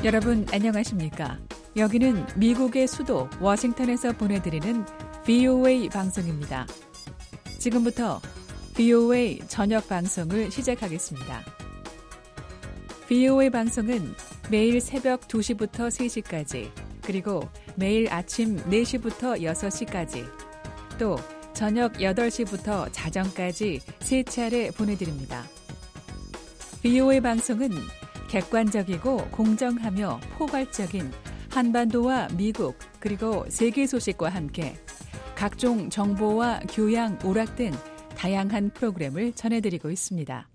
여러분 안녕하십니까? 여기는 미국의 수도 워싱턴에서 보내드리는 VOA 방송입니다. 지금부터 VOA 저녁 방송을 시작하겠습니다. VOA 방송은 매일 새벽 2시부터 3시까지, 그리고 매일 아침 4시부터 6시까지, 또 저녁 8시부터 자정까지 3차례 보내드립니다. VOA 방송은 객관적이고 공정하며 포괄적인 한반도와 미국 그리고 세계 소식과 함께 각종 정보와 교양, 오락 등 다양한 프로그램을 전해드리고 있습니다.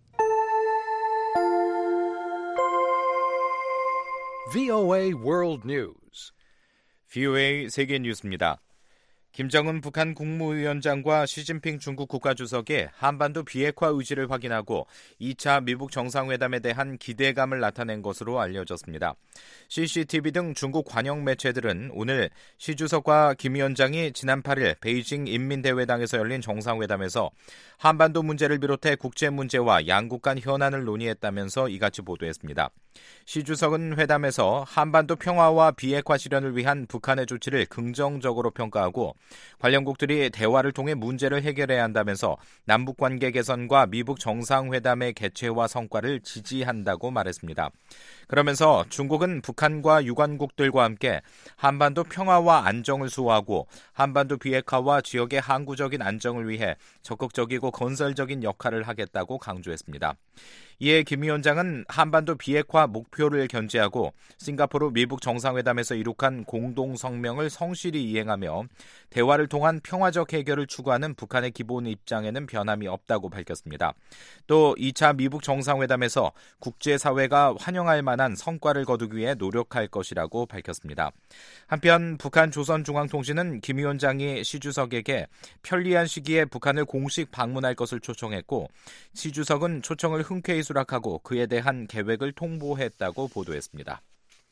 VOA World News. VOA 세계 뉴스입니다. 김정은 북한 국무위원장과 시진핑 중국 국가주석이 한반도 비핵화 의지를 확인하고 2차 미북 정상회담에 대한 기대감을 나타낸 것으로 알려졌습니다. CCTV 등 중국 관영 매체들은 오늘 시 주석과 김 위원장이 지난 8일 베이징 인민대회당에서 열린 정상회담에서 한반도 문제를 비롯해 국제 문제와 양국 간 현안을 논의했다면서 이같이 보도했습니다. 시 주석은 회담에서 한반도 평화와 비핵화 실현을 위한 북한의 조치를 긍정적으로 평가하고 관련국들이 대화를 통해 문제를 해결해야 한다면서 남북관계 개선과 미북 정상회담의 개최와 성과를 지지한다고 말했습니다. 그러면서 중국은 북한과 유관국들과 함께 한반도 평화와 안정을 수호하고 한반도 비핵화와 지역의 항구적인 안정을 위해 적극적이고 건설적인 역할을 하겠다고 강조했습니다. 이에 김 위원장은 한반도 비핵화 목표를 견지하고 싱가포르 미북 정상회담에서 이룩한 공동 성명을 성실히 이행하며 대화를 통한 평화적 해결을 추구하는 북한의 기본 입장에는 변함이 없다고 밝혔습니다. 또 2차 미북 정상회담에서 국제사회가 환영할 만한 성과를 거두기 위해 노력할 것이라고 밝혔습니다. 한편 북한 조선중앙통신은 김 위원장이 시 주석에게 편리한 시기에 북한을 공식 방문할 것을 초청했고 시 주석은 초청을 흔쾌히 수락하고 그에 대한 계획을 통보했다고 보도했습니다.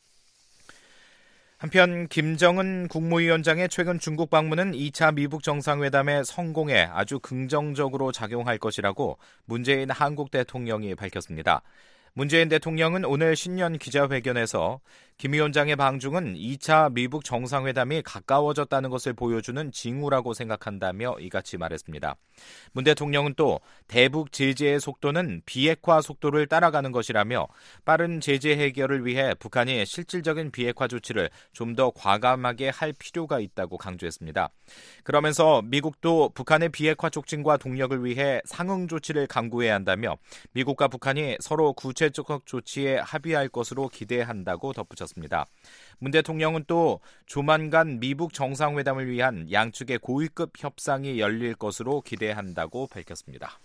한편 김정은 국무위원장의 최근 중국 방문은 2차 미북 정상회담의 성공에 아주 긍정적으로 작용할 것이라고 문재인 한국 대통령이 밝혔습니다. 문재인 대통령은 오늘 신년 기자회견에서 김 위원장의 방중은 2차 미북 정상회담이 가까워졌다는 것을 보여주는 징후라고 생각한다며 이같이 말했습니다. 문 대통령은 또 대북 제재의 속도는 비핵화 속도를 따라가는 것이라며 빠른 제재 해결을 위해 북한이 실질적인 비핵화 조치를 좀 더 과감하게 할 필요가 있다고 강조했습니다. 그러면서 미국도 북한의 비핵화 촉진과 동력을 위해 상응 조치를 강구해야 한다며 미국과 북한이 서로 구체적 조치에 합의할 것으로 기대한다고 덧붙였습니다. 문 대통령은 또 조만간 미북 정상회담을 위한 양측의 고위급 협상이 열릴 것으로 기대한다고 밝혔습니다.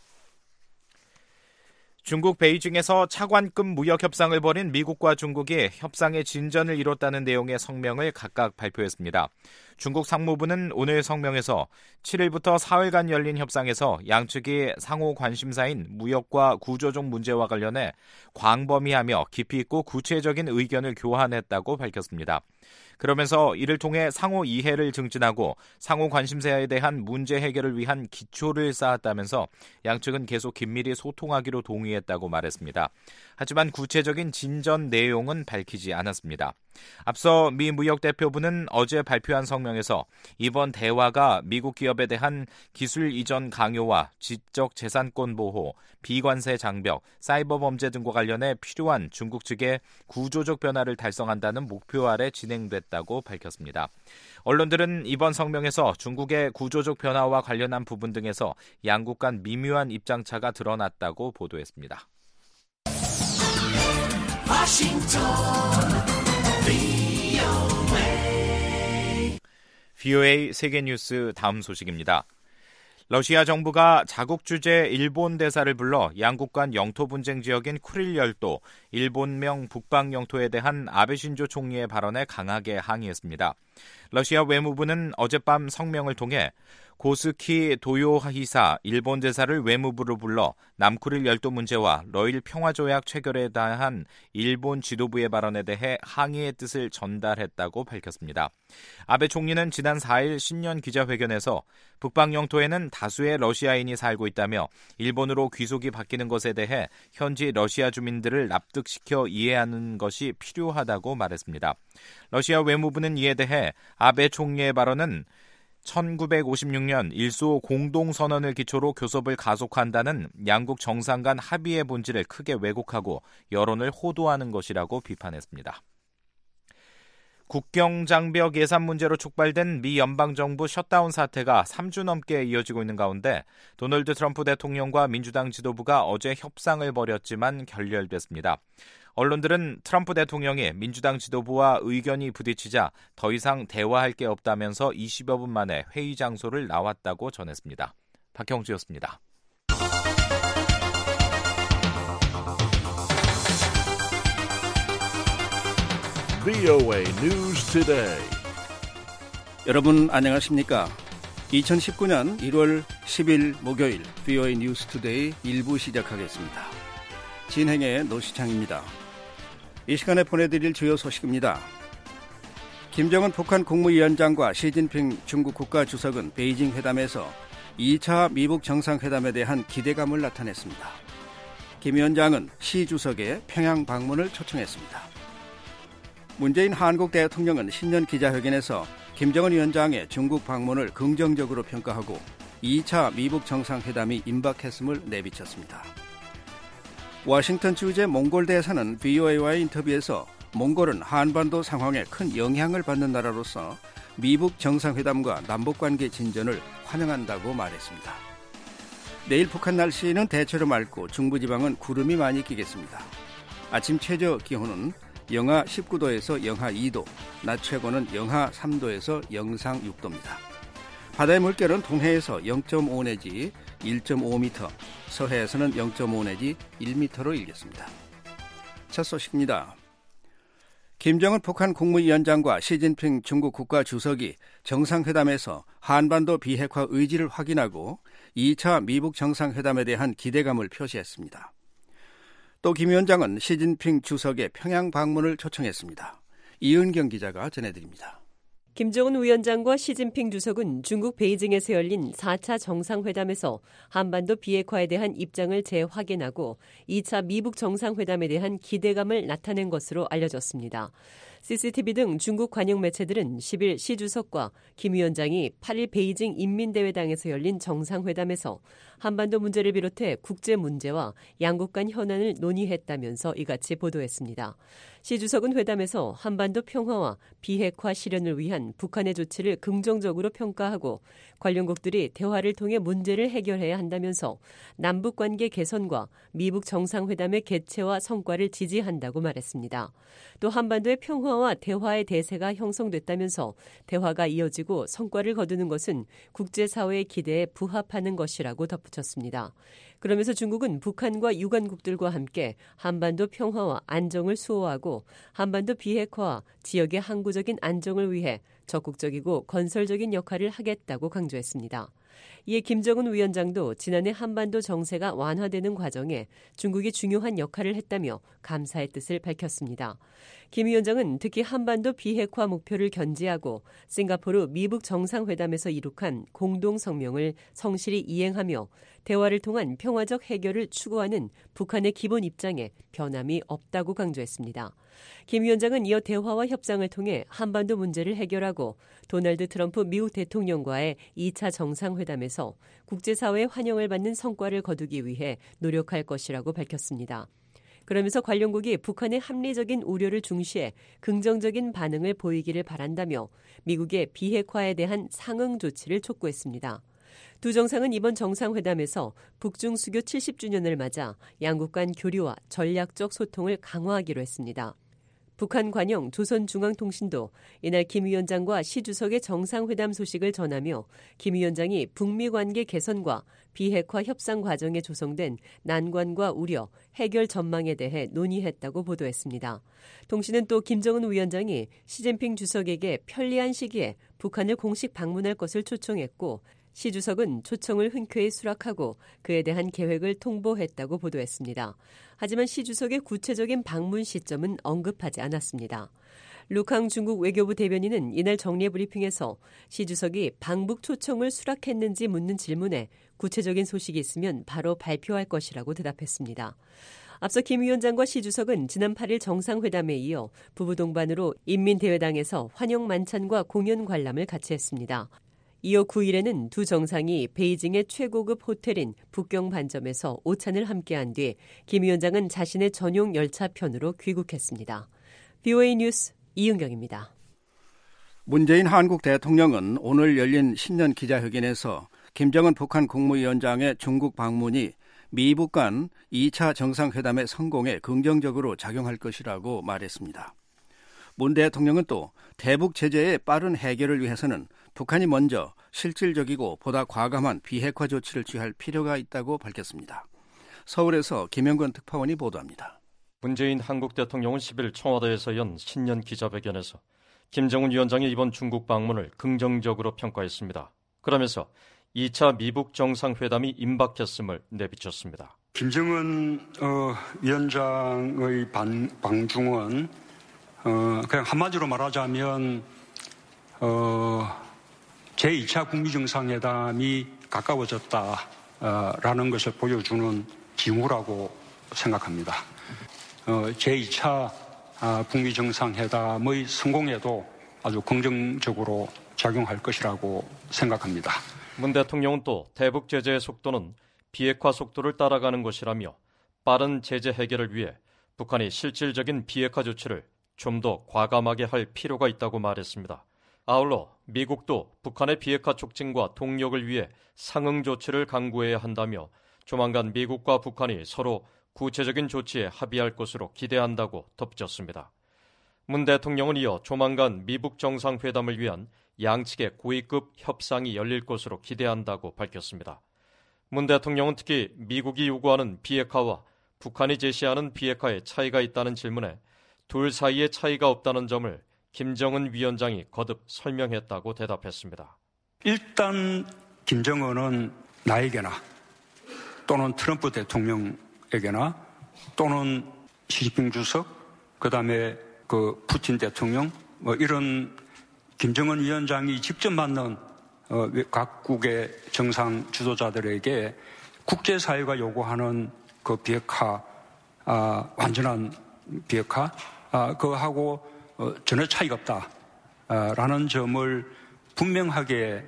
중국 베이징에서 차관급 무역 협상을 벌인 미국과 중국이 협상의 진전을 이뤘다는 내용의 성명을 각각 발표했습니다. 중국 상무부는 오늘 성명에서 7일부터 사흘간 열린 협상에서 양측이 상호 관심사인 무역과 구조적 문제와 관련해 광범위하며 깊이 있고 구체적인 의견을 교환했다고 밝혔습니다. 그러면서 이를 통해 상호 이해를 증진하고 상호 관심사에 대한 문제 해결을 위한 기초를 쌓았다면서 양측은 계속 긴밀히 소통하기로 동의했다고 말했습니다. 하지만 구체적인 진전 내용은 밝히지 않았습니다. 앞서 미 무역대표부는 어제 발표한 성명에서 이번 대화가 미국 기업에 대한 기술 이전 강요와 지적 재산권 보호, 비관세 장벽, 사이버 범죄 등과 관련해 필요한 중국 측의 구조적 변화를 달성한다는 목표 아래 진행됐다고 밝혔습니다. 언론들은 이번 성명에서 중국의 구조적 변화와 관련한 부분 등에서 양국 간 미묘한 입장차가 드러났다고 보도했습니다. VOA 세계뉴스 다음 소식입니다. 러시아 정부가 자국 주재 일본 대사를 불러 양국 간 영토 분쟁 지역인 쿠릴 열도, 일본명 북방 영토에 대한 아베 신조 총리의 발언에 강하게 항의했습니다. 러시아 외무부는 어젯밤 성명을 통해 고스키 도요히사 일본 대사를 외무부로 불러 남쿠릴 열도 문제와 러일 평화조약 체결에 대한 일본 지도부의 발언에 대해 항의의 뜻을 전달했다고 밝혔습니다. 아베 총리는 지난 4일 신년 기자회견에서 북방 영토에는 다수의 러시아인이 살고 있다며 일본으로 귀속이 바뀌는 것에 대해 현지 러시아 주민들을 납득시켜 이해하는 것이 필요하다고 말했습니다. 러시아 외무부는 이에 대해 아베 총리의 발언은 1956년 일소 공동선언을 기초로 교섭을 가속한다는 양국 정상 간 합의의 본질을 크게 왜곡하고 여론을 호도하는 것이라고 비판했습니다. 국경장벽 예산 문제로 촉발된 미 연방정부 셧다운 사태가 3주 넘게 이어지고 있는 가운데 도널드 트럼프 대통령과 민주당 지도부가 어제 협상을 벌였지만 결렬됐습니다. 언론들은 트럼프 대통령이 민주당 지도부와 의견이 부딪히자 더 이상 대화할 게 없다면서 20여 분 만에 회의 장소를 나왔다고 전했습니다. 박형주였습니다. VOA News Today. 여러분 안녕하십니까? 2019년 1월 10일 목요일 VOA News Today 1부 시작하겠습니다. 진행의 노시창입니다. 이 시간에 보내드릴 주요 소식입니다. 김정은 북한 국무위원장과 시진핑 중국 국가주석은 베이징 회담에서 2차 미북 정상회담에 대한 기대감을 나타냈습니다. 김 위원장은 시 주석의 평양 방문을 초청했습니다. 문재인 한국 대통령은 신년 기자회견에서 김정은 위원장의 중국 방문을 긍정적으로 평가하고 2차 미북 정상회담이 임박했음을 내비쳤습니다. 워싱턴 주재 몽골 대사는 VOA와의 인터뷰에서 몽골은 한반도 상황에 큰 영향을 받는 나라로서 미북 정상회담과 남북관계 진전을 환영한다고 말했습니다. 내일 북한 날씨는 대체로 맑고 중부지방은 구름이 많이 끼겠습니다. 아침 최저 기온은 영하 19도에서 영하 2도, 낮 최고는 영하 3도에서 영상 6도입니다. 바다의 물결은 동해에서 0.5 내지 1.5m, 서해에서는 0.5 내지 1m로 일겠습니다. 첫 소식입니다. 김정은 북한 국무위원장과 시진핑 중국 국가주석이 정상회담에서 한반도 비핵화 의지를 확인하고 2차 미북 정상회담에 대한 기대감을 표시했습니다. 또 김 위원장은 시진핑 주석의 평양 방문을 초청했습니다. 이은경 기자가 전해드립니다. 김정은 위원장과 시진핑 주석은 중국 베이징에서 열린 4차 정상회담에서 한반도 비핵화에 대한 입장을 재확인하고 2차 미북 정상회담에 대한 기대감을 나타낸 것으로 알려졌습니다. CCTV 등 중국 관영 매체들은 10일 시 주석과 김 위원장이 8일 베이징 인민대회당에서 열린 정상회담에서 한반도 문제를 비롯해 국제 문제와 양국 간 현안을 논의했다면서 이같이 보도했습니다. 시 주석은 회담에서 한반도 평화와 비핵화 실현을 위한 북한의 조치를 긍정적으로 평가하고 관련국들이 대화를 통해 문제를 해결해야 한다면서 남북관계 개선과 미북 정상회담의 개최와 성과를 지지한다고 말했습니다. 또 한반도의 평화와 대화의 대세가 형성됐다면서 대화가 이어지고 성과를 거두는 것은 국제사회의 기대에 부합하는 것이라고 덧붙였습니다. 그러면서 중국은 북한과 유관국들과 함께 한반도 평화와 안정을 수호하고 한반도 비핵화와 지역의 항구적인 안정을 위해 적극적이고 건설적인 역할을 하겠다고 강조했습니다. 이에 김정은 위원장도 지난해 한반도 정세가 완화되는 과정에 중국이 중요한 역할을 했다며 감사의 뜻을 밝혔습니다. 김 위원장은 특히 한반도 비핵화 목표를 견지하고 싱가포르 미북 정상회담에서 이룩한 공동성명을 성실히 이행하며 대화를 통한 평화적 해결을 추구하는 북한의 기본 입장에 변함이 없다고 강조했습니다. 김 위원장은 이어 대화와 협상을 통해 한반도 문제를 해결하고 도널드 트럼프 미국 대통령과의 2차 정상회담에서 국제사회의 환영을 받는 성과를 거두기 위해 노력할 것이라고 밝혔습니다. 그러면서 관련국이 북한의 합리적인 우려를 중시해 긍정적인 반응을 보이기를 바란다며 미국의 비핵화에 대한 상응 조치를 촉구했습니다. 두 정상은 이번 정상회담에서 북중 수교 70주년을 맞아 양국 간 교류와 전략적 소통을 강화하기로 했습니다. 북한 관영 조선중앙통신도 이날 김 위원장과 시 주석의 정상회담 소식을 전하며 김 위원장이 북미 관계 개선과 비핵화 협상 과정에 조성된 난관과 우려, 해결 전망에 대해 논의했다고 보도했습니다. 통신은 또 김정은 위원장이 시진핑 주석에게 편리한 시기에 북한을 공식 방문할 것을 초청했고 시 주석은 초청을 흔쾌히 수락하고 그에 대한 계획을 통보했다고 보도했습니다. 하지만 시 주석의 구체적인 방문 시점은 언급하지 않았습니다. 루캉 중국 외교부 대변인은 이날 정례 브리핑에서 시 주석이 방북 초청을 수락했는지 묻는 질문에 구체적인 소식이 있으면 바로 발표할 것이라고 대답했습니다. 앞서 김 위원장과 시 주석은 지난 8일 정상회담에 이어 부부 동반으로 인민대회당에서 환영 만찬과 공연 관람을 같이 했습니다. 이어 9일에는 두 정상이 베이징의 최고급 호텔인 북경 반점에서 오찬을 함께한 뒤 김 위원장은 자신의 전용 열차편으로 귀국했습니다. VOA 뉴스 이은경입니다. 문재인 한국 대통령은 오늘 열린 신년 기자회견에서 김정은 북한 국무위원장의 중국 방문이 미북 간 2차 정상회담의 성공에 긍정적으로 작용할 것이라고 말했습니다. 문 대통령은 또 대북 제재의 빠른 해결을 위해서는 북한이 먼저 실질적이고 보다 과감한 비핵화 조치를 취할 필요가 있다고 밝혔습니다. 서울에서 김영건 특파원이 보도합니다. 문재인 한국 대통령은 10일 청와대에서 연 신년 기자회견에서 김정은 위원장의 이번 중국 방문을 긍정적으로 평가했습니다. 그러면서 2차 미북 정상회담이 임박했음을 내비쳤습니다. 김정은 위원장의 방중은 그냥 한마디로 말하자면 제2차 북미 정상회담이 가까워졌다라는 것을 보여주는 징후라고 생각합니다. 제2차 북미 정상회담의 성공에도 아주 긍정적으로 작용할 것이라고 생각합니다. 문 대통령은 또 대북 제재의 속도는 비핵화 속도를 따라가는 것이라며 빠른 제재 해결을 위해 북한이 실질적인 비핵화 조치를 좀 더 과감하게 할 필요가 있다고 말했습니다. 아울러 미국도 북한의 비핵화 촉진과 동력을 위해 상응 조치를 강구해야 한다며 조만간 미국과 북한이 서로 구체적인 조치에 합의할 것으로 기대한다고 덧붙였습니다. 문 대통령은 이어 조만간 미북 정상회담을 위한 양측의 고위급 협상이 열릴 것으로 기대한다고 밝혔습니다. 문 대통령은 특히 미국이 요구하는 비핵화와 북한이 제시하는 비핵화의 차이가 있다는 질문에 둘 사이의 차이가 없다는 점을 김정은 위원장이 거듭 설명했다고 대답했습니다. 일단 김정은은 나에게나 또는 트럼프 대통령에게나 또는 시진핑 주석, 그다음에 푸틴 대통령 이런 김정은 위원장이 직접 만난 각국의 정상 지도자들에게 국제사회가 요구하는 그 비핵화, 완전한 비핵화, 그거하고 전혀 차이가 없다라는 점을 분명하게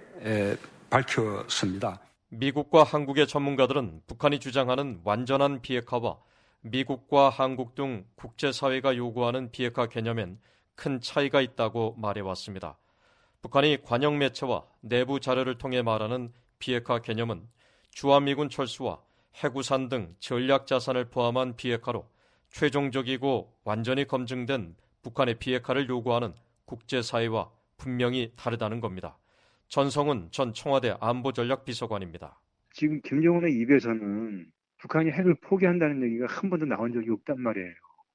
밝혔습니다. 미국과 한국의 전문가들은 북한이 주장하는 완전한 비핵화와 미국과 한국 등 국제사회가 요구하는 비핵화 개념엔 큰 차이가 있다고 말해왔습니다. 북한이 관영 매체와 내부 자료를 통해 말하는 비핵화 개념은 주한미군 철수와 해구산 등 전략 자산을 포함한 비핵화로 최종적이고 완전히 검증된 북한의 비핵화를 요구하는 국제사회와 분명히 다르다는 겁니다. 전성훈 전 청와대 안보전략비서관입니다. 지금 김정은의 입에서는 북한이 핵을 포기한다는 얘기가 한 번도 나온 적이 없단 말이에요.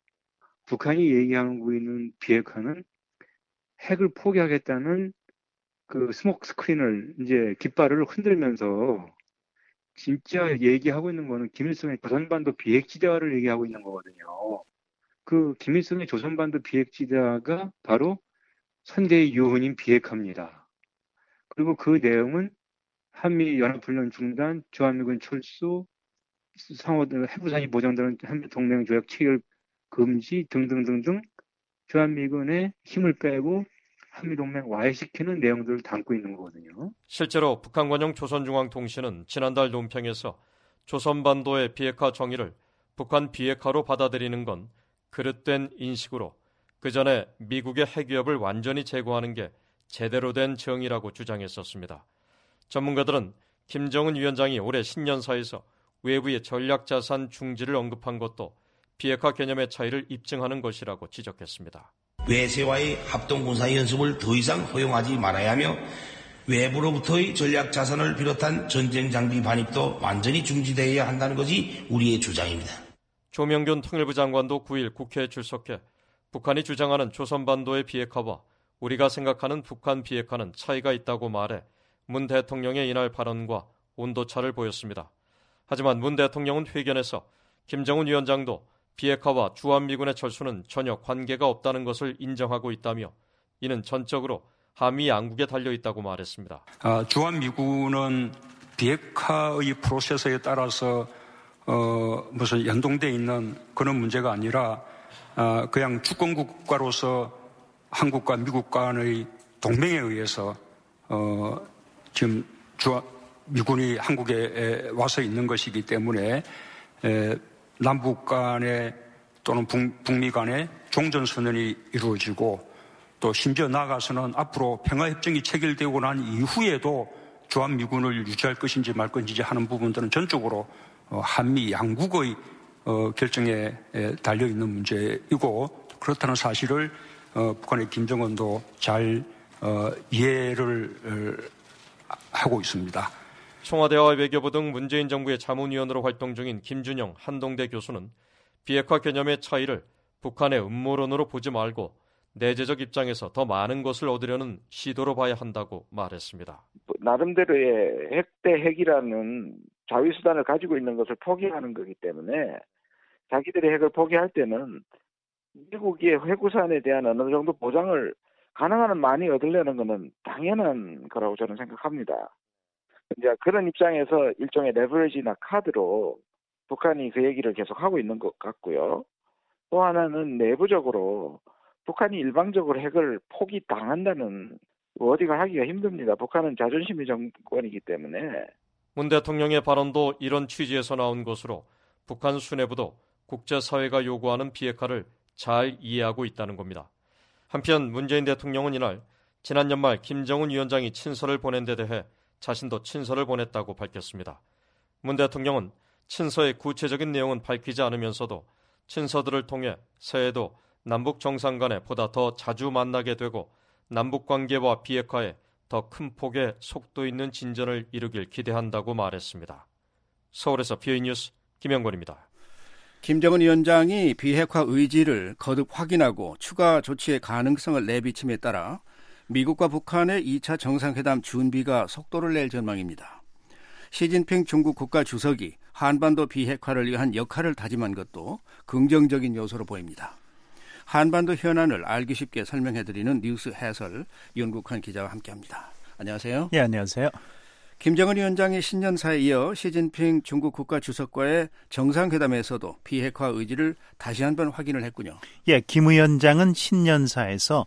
북한이 얘기하고 있는 비핵화는 핵을 포기하겠다는 그 스모크 스크린을 이제 깃발을 흔들면서 진짜 얘기하고 있는 거는 김일성의 조선반도 비핵지대화를 얘기하고 있는 거거든요. 그 김일성의 조선반도 비핵지대화가 바로 선대의 유언인 비핵화입니다. 그리고 그 내용은 한미연합훈련 중단, 주한미군 철수, 상호 해부산이 보장되는 한미동맹조약 체결 금지 등등등등 주한미군의 힘을 빼고 한미동맹 와해시키는 내용들을 담고 있는 거거든요. 실제로 북한 관영 조선중앙통신은 지난달 논평에서 조선반도의 비핵화 정의를 북한 비핵화로 받아들이는 건 그릇된 인식으로 그 전에 미국의 핵위협을 완전히 제거하는 게 제대로 된 정의라고 주장했었습니다. 전문가들은 김정은 위원장이 올해 신년사에서 외부의 전략자산 중지를 언급한 것도 비핵화 개념의 차이를 입증하는 것이라고 지적했습니다. 외세와의 합동군사연습을 더 이상 허용하지 말아야 하며 외부로부터의 전략자산을 비롯한 전쟁장비 반입도 완전히 중지되어야 한다는 것이 우리의 주장입니다. 조명균 통일부 장관도 9일 국회에 출석해 북한이 주장하는 조선반도의 비핵화와 우리가 생각하는 북한 비핵화는 차이가 있다고 말해 문 대통령의 이날 발언과 온도차를 보였습니다. 하지만 문 대통령은 회견에서 김정은 위원장도 비핵화와 주한미군의 철수는 전혀 관계가 없다는 것을 인정하고 있다며 이는 전적으로 한미 양국에 달려있다고 말했습니다. 주한미군은 비핵화의 프로세스에 따라서 무슨 연동되어 있는 그런 문제가 아니라 그냥 주권국가로서 한국과 미국 간의 동맹에 의해서 지금 미군이 한국에 와서 있는 것이기 때문에 남북 간에 또는 북미 간에 종전선언이 이루어지고 또 심지어 나아가서는 앞으로 평화협정이 체결되고 난 이후에도 주한미군을 유지할 것인지 말 것인지 하는 부분들은 전적으로 한미 양국의 결정에 달려있는 문제이고 그렇다는 사실을 북한의 김정은도 잘 이해를 하고 있습니다. 청와대와 외교부 등 문재인 정부의 자문위원으로 활동 중인 김준영 한동대 교수는 비핵화 개념의 차이를 북한의 음모론으로 보지 말고 내재적 입장에서 더 많은 것을 얻으려는 시도로 봐야 한다고 말했습니다. 나름대로의 핵 대 핵이라는 자위수단을 가지고 있는 것을 포기하는 거기 때문에 자기들이 핵을 포기할 때는 미국의 핵우산에 대한 어느 정도 보장을 가능한 한 많이 얻으려는 것은 당연한 거라고 저는 생각합니다. 이제 그런 입장에서 일종의 레버리지나 카드로 북한이 그 얘기를 계속 하고 있는 것 같고요. 또 하나는 내부적으로 북한이 일방적으로 핵을 포기당한다는 어디가 하기가 힘듭니다. 북한은 자존심의 정권이기 때문에. 문 대통령의 발언도 이런 취지에서 나온 것으로 북한 수뇌부도 국제사회가 요구하는 비핵화를 잘 이해하고 있다는 겁니다. 한편 문재인 대통령은 이날 지난 연말 김정은 위원장이 친서를 보낸 데 대해 자신도 친서를 보냈다고 밝혔습니다. 문 대통령은 친서의 구체적인 내용은 밝히지 않으면서도 친서들을 통해 새해도 남북 정상 간에 보다 더 자주 만나게 되고 남북 관계와 비핵화에 더 큰 폭의 속도 있는 진전을 이루길 기대한다고 말했습니다. 서울에서 BOA 뉴스 김영권입니다. 김정은 위원장이 비핵화 의지를 거듭 확인하고 추가 조치의 가능성을 내비침에 따라 미국과 북한의 2차 정상회담 준비가 속도를 낼 전망입니다. 시진핑 중국 국가주석이 한반도 비핵화를 위한 역할을 다짐한 것도 긍정적인 요소로 보입니다. 한반도 현안을 알기 쉽게 설명해드리는 뉴스 해설 윤국환 기자와 함께합니다. 안녕하세요. 네, 안녕하세요. 김정은 위원장의 신년사에 이어 시진핑 중국 국가주석과의 정상회담에서도 비핵화 의지를 다시 한번 확인을 했군요. 예, 김 위원장은 신년사에서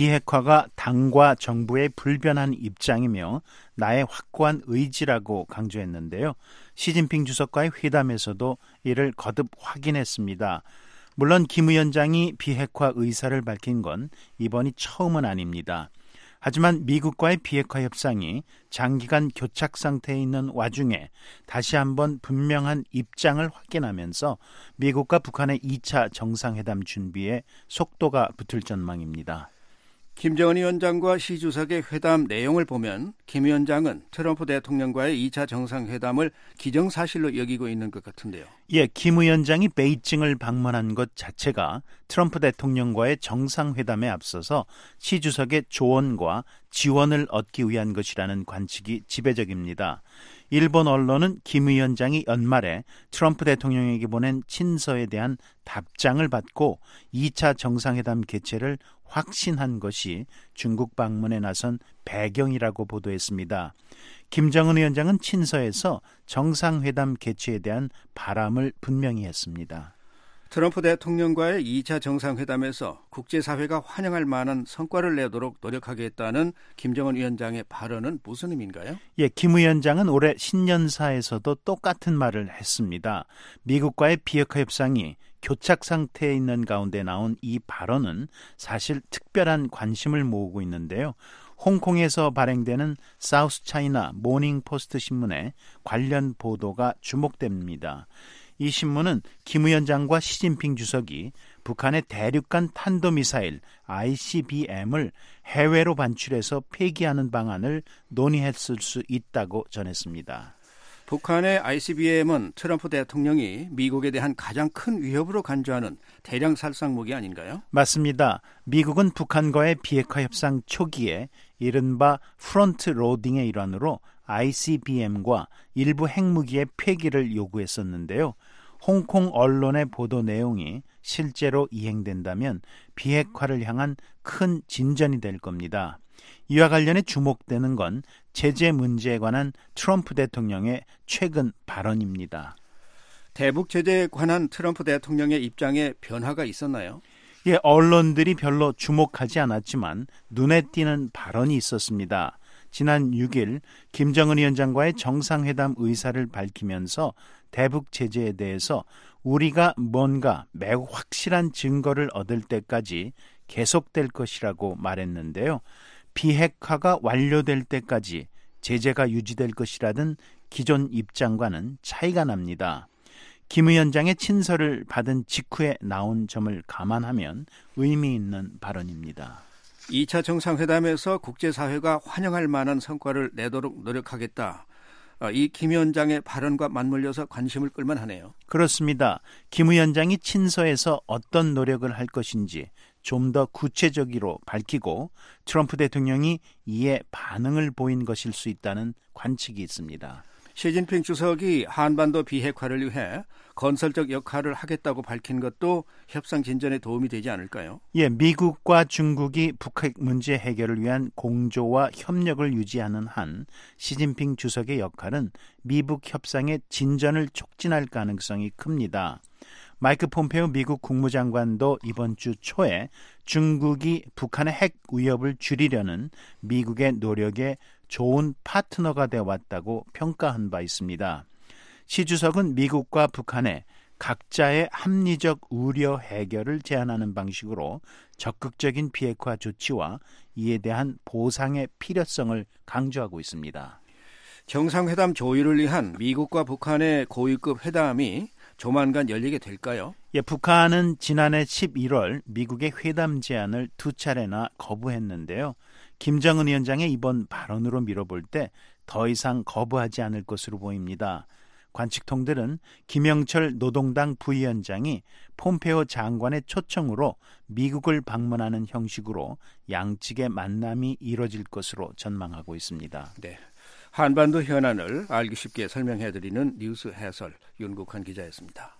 비핵화가 당과 정부의 불변한 입장이며 나의 확고한 의지라고 강조했는데요. 시진핑 주석과의 회담에서도 이를 거듭 확인했습니다. 물론 김 위원장이 비핵화 의사를 밝힌 건 이번이 처음은 아닙니다. 하지만 미국과의 비핵화 협상이 장기간 교착 상태에 있는 와중에 다시 한번 분명한 입장을 확인하면서 미국과 북한의 2차 정상회담 준비에 속도가 붙을 전망입니다. 김정은 위원장과 시 주석의 회담 내용을 보면 김 위원장은 트럼프 대통령과의 2차 정상회담을 기정사실로 여기고 있는 것 같은데요. 예, 김 위원장이 베이징을 방문한 것 자체가 트럼프 대통령과의 정상회담에 앞서서 시 주석의 조언과 지원을 얻기 위한 것이라는 관측이 지배적입니다. 일본 언론은 김 위원장이 연말에 트럼프 대통령에게 보낸 친서에 대한 답장을 받고 2차 정상회담 개최를 확신한 것이 중국 방문에 나선 배경이라고 보도했습니다. 김정은 위원장은 친서에서 정상회담 개최에 대한 바람을 분명히 했습니다. 트럼프 대통령과의 2차 정상회담에서 국제사회가 환영할 만한 성과를 내도록 노력하겠다는 김정은 위원장의 발언은 무슨 의미인가요? 예, 김 위원장은 올해 신년사에서도 똑같은 말을 했습니다. 미국과의 비핵화 협상이 교착 상태에 있는 가운데 나온 이 발언은 사실 특별한 관심을 모으고 있는데요. 홍콩에서 발행되는 사우스 차이나 모닝 포스트 신문의 관련 보도가 주목됩니다. 이 신문은 김 위원장과 시진핑 주석이 북한의 대륙간 탄도미사일 ICBM을 해외로 반출해서 폐기하는 방안을 논의했을 수 있다고 전했습니다. 북한의 ICBM은 트럼프 대통령이 미국에 대한 가장 큰 위협으로 간주하는 대량 살상 무기 아닌가요? 맞습니다. 미국은 북한과의 비핵화 협상 초기에 이른바 프론트 로딩의 일환으로 ICBM과 일부 핵무기의 폐기를 요구했었는데요. 홍콩 언론의 보도 내용이 실제로 이행된다면 비핵화를 향한 큰 진전이 될 겁니다. 이와 관련해 주목되는 건 제재 문제에 관한 트럼프 대통령의 최근 발언입니다. 대북 제재에 관한 트럼프 대통령의 입장에 변화가 있었나요? 예, 언론들이 별로 주목하지 않았지만 눈에 띄는 발언이 있었습니다. 지난 6일 김정은 위원장과의 정상회담 의사를 밝히면서 대북 제재에 대해서 우리가 뭔가 매우 확실한 증거를 얻을 때까지 계속될 것이라고 말했는데요. 비핵화가 완료될 때까지 제재가 유지될 것이라는 기존 입장과는 차이가 납니다. 김 위원장의 친서를 받은 직후에 나온 점을 감안하면 의미 있는 발언입니다. 2차 정상회담에서 국제사회가 환영할 만한 성과를 내도록 노력하겠다. 이 김 위원장의 발언과 맞물려서 관심을 끌만 하네요. 그렇습니다. 김 위원장이 친서에서 어떤 노력을 할 것인지 좀 더 구체적으로 밝히고 트럼프 대통령이 이에 반응을 보인 것일 수 있다는 관측이 있습니다. 시진핑 주석이 한반도 비핵화를 위해 건설적 역할을 하겠다고 밝힌 것도 협상 진전에 도움이 되지 않을까요? 예, 미국과 중국이 북핵 문제 해결을 위한 공조와 협력을 유지하는 한 시진핑 주석의 역할은 미북 협상의 진전을 촉진할 가능성이 큽니다. 마이크 폼페오 미국 국무장관도 이번 주 초에 중국이 북한의 핵 위협을 줄이려는 미국의 노력에 좋은 파트너가 되어왔다고 평가한 바 있습니다. 시 주석은 미국과 북한의 각자의 합리적 우려 해결을 제안하는 방식으로 적극적인 비핵화 조치와 이에 대한 보상의 필요성을 강조하고 있습니다. 정상회담 조율을 위한 미국과 북한의 고위급 회담이 조만간 열리게 될까요? 예, 북한은 지난해 11월 미국의 회담 제안을 2차례나 거부했는데요. 김정은 위원장의 이번 발언으로 미뤄볼 때 더 이상 거부하지 않을 것으로 보입니다. 관측통들은 김영철 노동당 부위원장이 폼페오 장관의 초청으로 미국을 방문하는 형식으로 양측의 만남이 이뤄질 것으로 전망하고 있습니다. 네, 한반도 현안을 알기 쉽게 설명해드리는 뉴스 해설 윤국환 기자였습니다.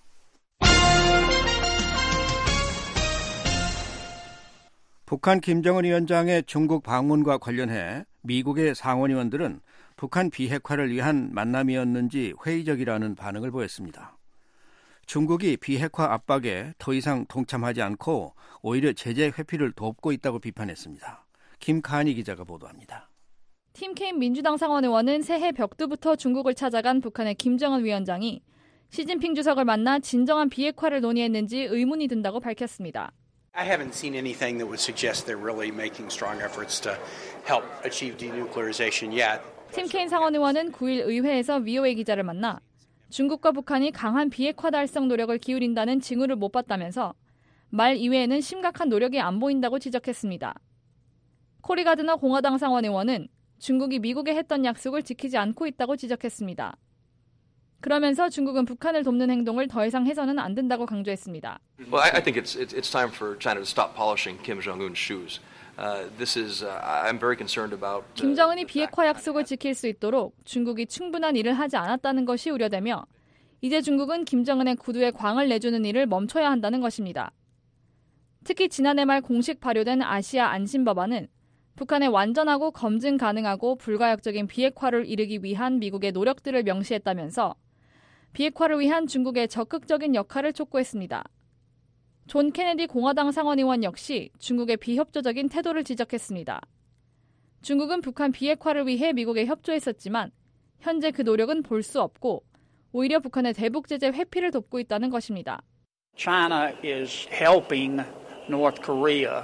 북한 김정은 위원장의 중국 방문과 관련해 미국의 상원의원들은 북한 비핵화를 위한 만남이었는지 회의적이라는 반응을 보였습니다. 중국이 비핵화 압박에 더 이상 동참하지 않고 오히려 제재 회피를 돕고 있다고 비판했습니다. 김카니 기자가 보도합니다. 팀 케인 민주당 상원의원은 새해 벽두부터 중국을 찾아간 북한의 김정은 위원장이 시진핑 주석을 만나 진정한 비핵화를 논의했는지 의문이 든다고 밝혔습니다. I haven't seen anything that would suggest they're really making strong efforts to help achieve denuclearization yet. 팀 케인 상원의원은 9일 의회에서 VOA 기자를 만나 중국과 북한이 강한 비핵화 달성 노력을 기울인다는 징후를 못 봤다면서 말 이외에는 심각한 노력이 안 보인다고 지적했습니다. 코리 가드너 공화당 상원의원은 중국이 미국에 했던 약속을 지키지 않고 있다고 지적했습니다. 그러면서 중국은 북한을 돕는 행동을 더 이상 해서는 안 된다고 강조했습니다. Well, I think it's time for China to stop polishing Kim Jong-un's shoes. I'm very concerned about. 김정은이 비핵화 약속을 지킬 수 있도록 중국이 충분한 일을 하지 않았다는 것이 우려되며 이제 중국은 김정은의 구두에 광을 내주는 일을 멈춰야 한다는 것입니다. 특히 지난해 말 공식 발효된 아시아 안심법안은 북한의 완전하고 검증 가능하고 불가역적인 비핵화를 이루기 위한 미국의 노력들을 명시했다면서 비핵화를 위한 중국의 적극적인 역할을 촉구했습니다. 존 케네디 공화당 상원의원 역시 중국의 비협조적인 태도를 지적했습니다. 중국은 북한 비핵화를 위해 미국에 협조했었지만 현재 그 노력은 볼 수 없고 오히려 북한의 대북 제재 회피를 돕고 있다는 것입니다. China is helping North Korea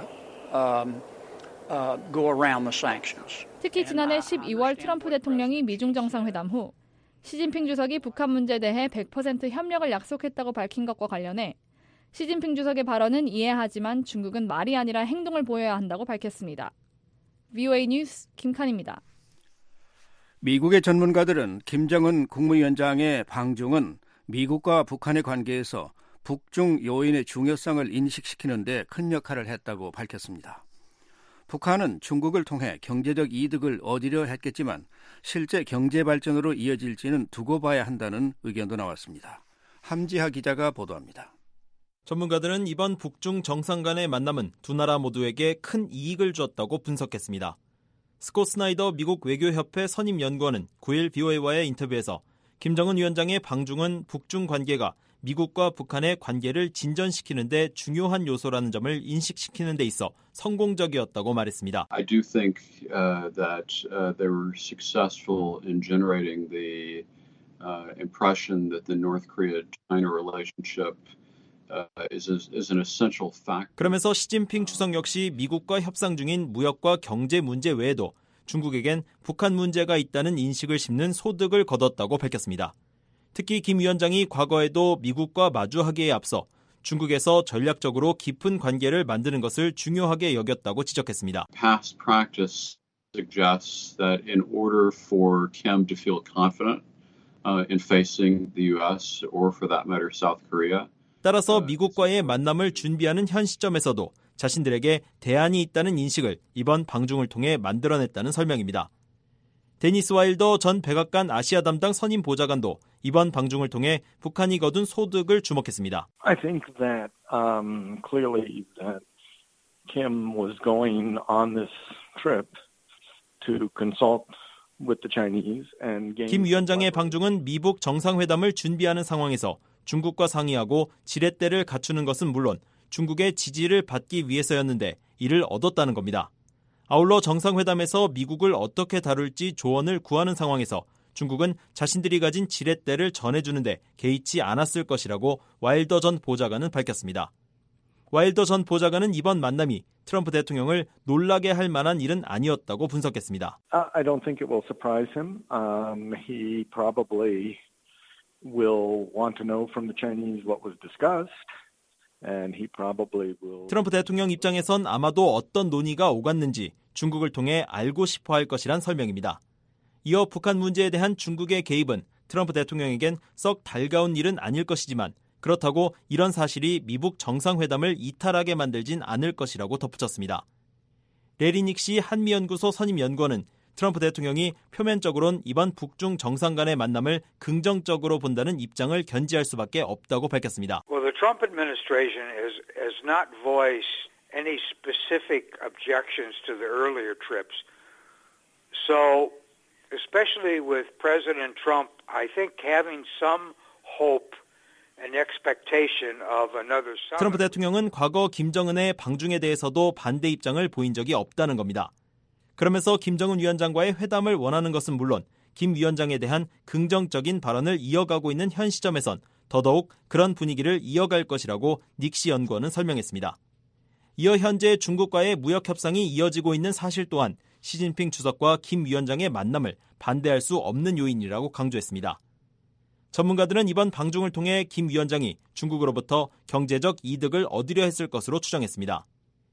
go around the sanctions. 특히 지난해 12월 트럼프 대통령이 미중 정상회담 후 시진핑 주석이 북한 문제에 대해 100% 협력을 약속했다고 밝힌 것과 관련해 시진핑 주석의 발언은 이해하지만 중국은 말이 아니라 행동을 보여야 한다고 밝혔습니다. VOA 뉴스 김칸입니다. 미국의 전문가들은 김정은 국무위원장의 방중은 미국과 북한의 관계에서 북중 요인의 중요성을 인식시키는 데 큰 역할을 했다고 밝혔습니다. 북한은 중국을 통해 경제적 이득을 얻으려 했겠지만 실제 경제 발전으로 이어질지는 두고 봐야 한다는 의견도 나왔습니다. 함지하 기자가 보도합니다. 전문가들은 이번 북중 정상 간의 만남은 두 나라 모두에게 큰 이익을 주었다고 분석했습니다. 스콧 스나이더 미국 외교협회 선임 연구원은 9일 BOA와의 인터뷰에서 김정은 위원장의 방중은 북중 관계가 미국과 북한의 관계를 진전시키는 데 중요한 요소라는 점을 인식시키는 데 있어 성공적이었다고 말했습니다. I do think that they were successful in generating the impression that the North Korea-China relationship is an essential factor. 그러면서 시진핑 주석 역시 미국과 협상 중인 무역과 경제 문제 외에도 중국에겐 북한 문제가 있다는 인식을 심는 소득을 거뒀다고 밝혔습니다. 특히 김 위원장이 과거에도 미국과 마주하기에 앞서 중국에서 전략적으로 깊은 관계를 만드는 것을 중요하게 여겼다고 지적했습니다. Past practice suggests that in order for Kim to feel confident in facing the U.S. or for that matter South Korea. 따라서 미국과의 만남을 준비하는 현 시점에서도 자신들에게 대안이 있다는 인식을 이번 방중을 통해 만들어냈다는 설명입니다. 데니스 와일더 전 백악관 아시아 담당 선임 보좌관도 이번 방중을 통해 북한이 거둔 소득을 주목했습니다. I think that clearly that Kim was going on this trip to consult with the Chinese and gain. 김 위원장의 방중은 미북 정상회담을 준비하는 상황에서 중국과 상의하고 지렛대를 갖추는 것은 물론 중국의 지지를 받기 위해서였는데 이를 얻었다는 겁니다. 아울러 정상회담에서 미국을 어떻게 다룰지 조언을 구하는 상황에서 중국은 자신들이 가진 지렛대를 전해주는데 개의치 않았을 것이라고 와일더 전 보좌관은 밝혔습니다. 와일더 전 보좌관은 이번 만남이 트럼프 대통령을 놀라게 할 만한 일은 아니었다고 분석했습니다. I don't think it will surprise him. He probably will want to know from the Chinese what was discussed. And he probably will... 트럼프 대통령 입장에선 아마도 어떤 논의가 오갔는지 중국을 통해 알고 싶어 할 것이란 설명입니다. 이어 북한 문제에 대한 중국의 개입은 트럼프 대통령에겐 썩 달가운 일은 아닐 것이지만 그렇다고 이런 사실이 미북 정상회담을 이탈하게 만들진 않을 것이라고 덧붙였습니다. 레리 닉시 한미연구소 선임연구원은 트럼프 대통령이 표면적으로는 이번 북중 정상 간의 만남을 긍정적으로 본다는 입장을 견지할 수밖에 없다고 밝혔습니다. Well, the Trump administration has not voiced any specific objections to the earlier trips. So, especially with President Trump, I think having some hope and expectation of another summit. 트럼프 대통령은 과거 김정은의 방중에 대해서도 반대 입장을 보인 적이 없다는 겁니다. 그러면서 김정은 위원장과의 회담을 원하는 것은 물론 김 위원장에 대한 긍정적인 발언을 이어가고 있는 현 시점에선 더더욱 그런 분위기를 이어갈 것이라고 닉시 연구원은 설명했습니다. 이어 현재 중국과의 무역 협상이 이어지고 있는 사실 또한 시진핑 주석과 김 위원장의 만남을 반대할 수 없는 요인이라고 강조했습니다. 전문가들은 이번 방중을 통해 김 위원장이 중국으로부터 경제적 이득을 얻으려 했을 것으로 추정했습니다.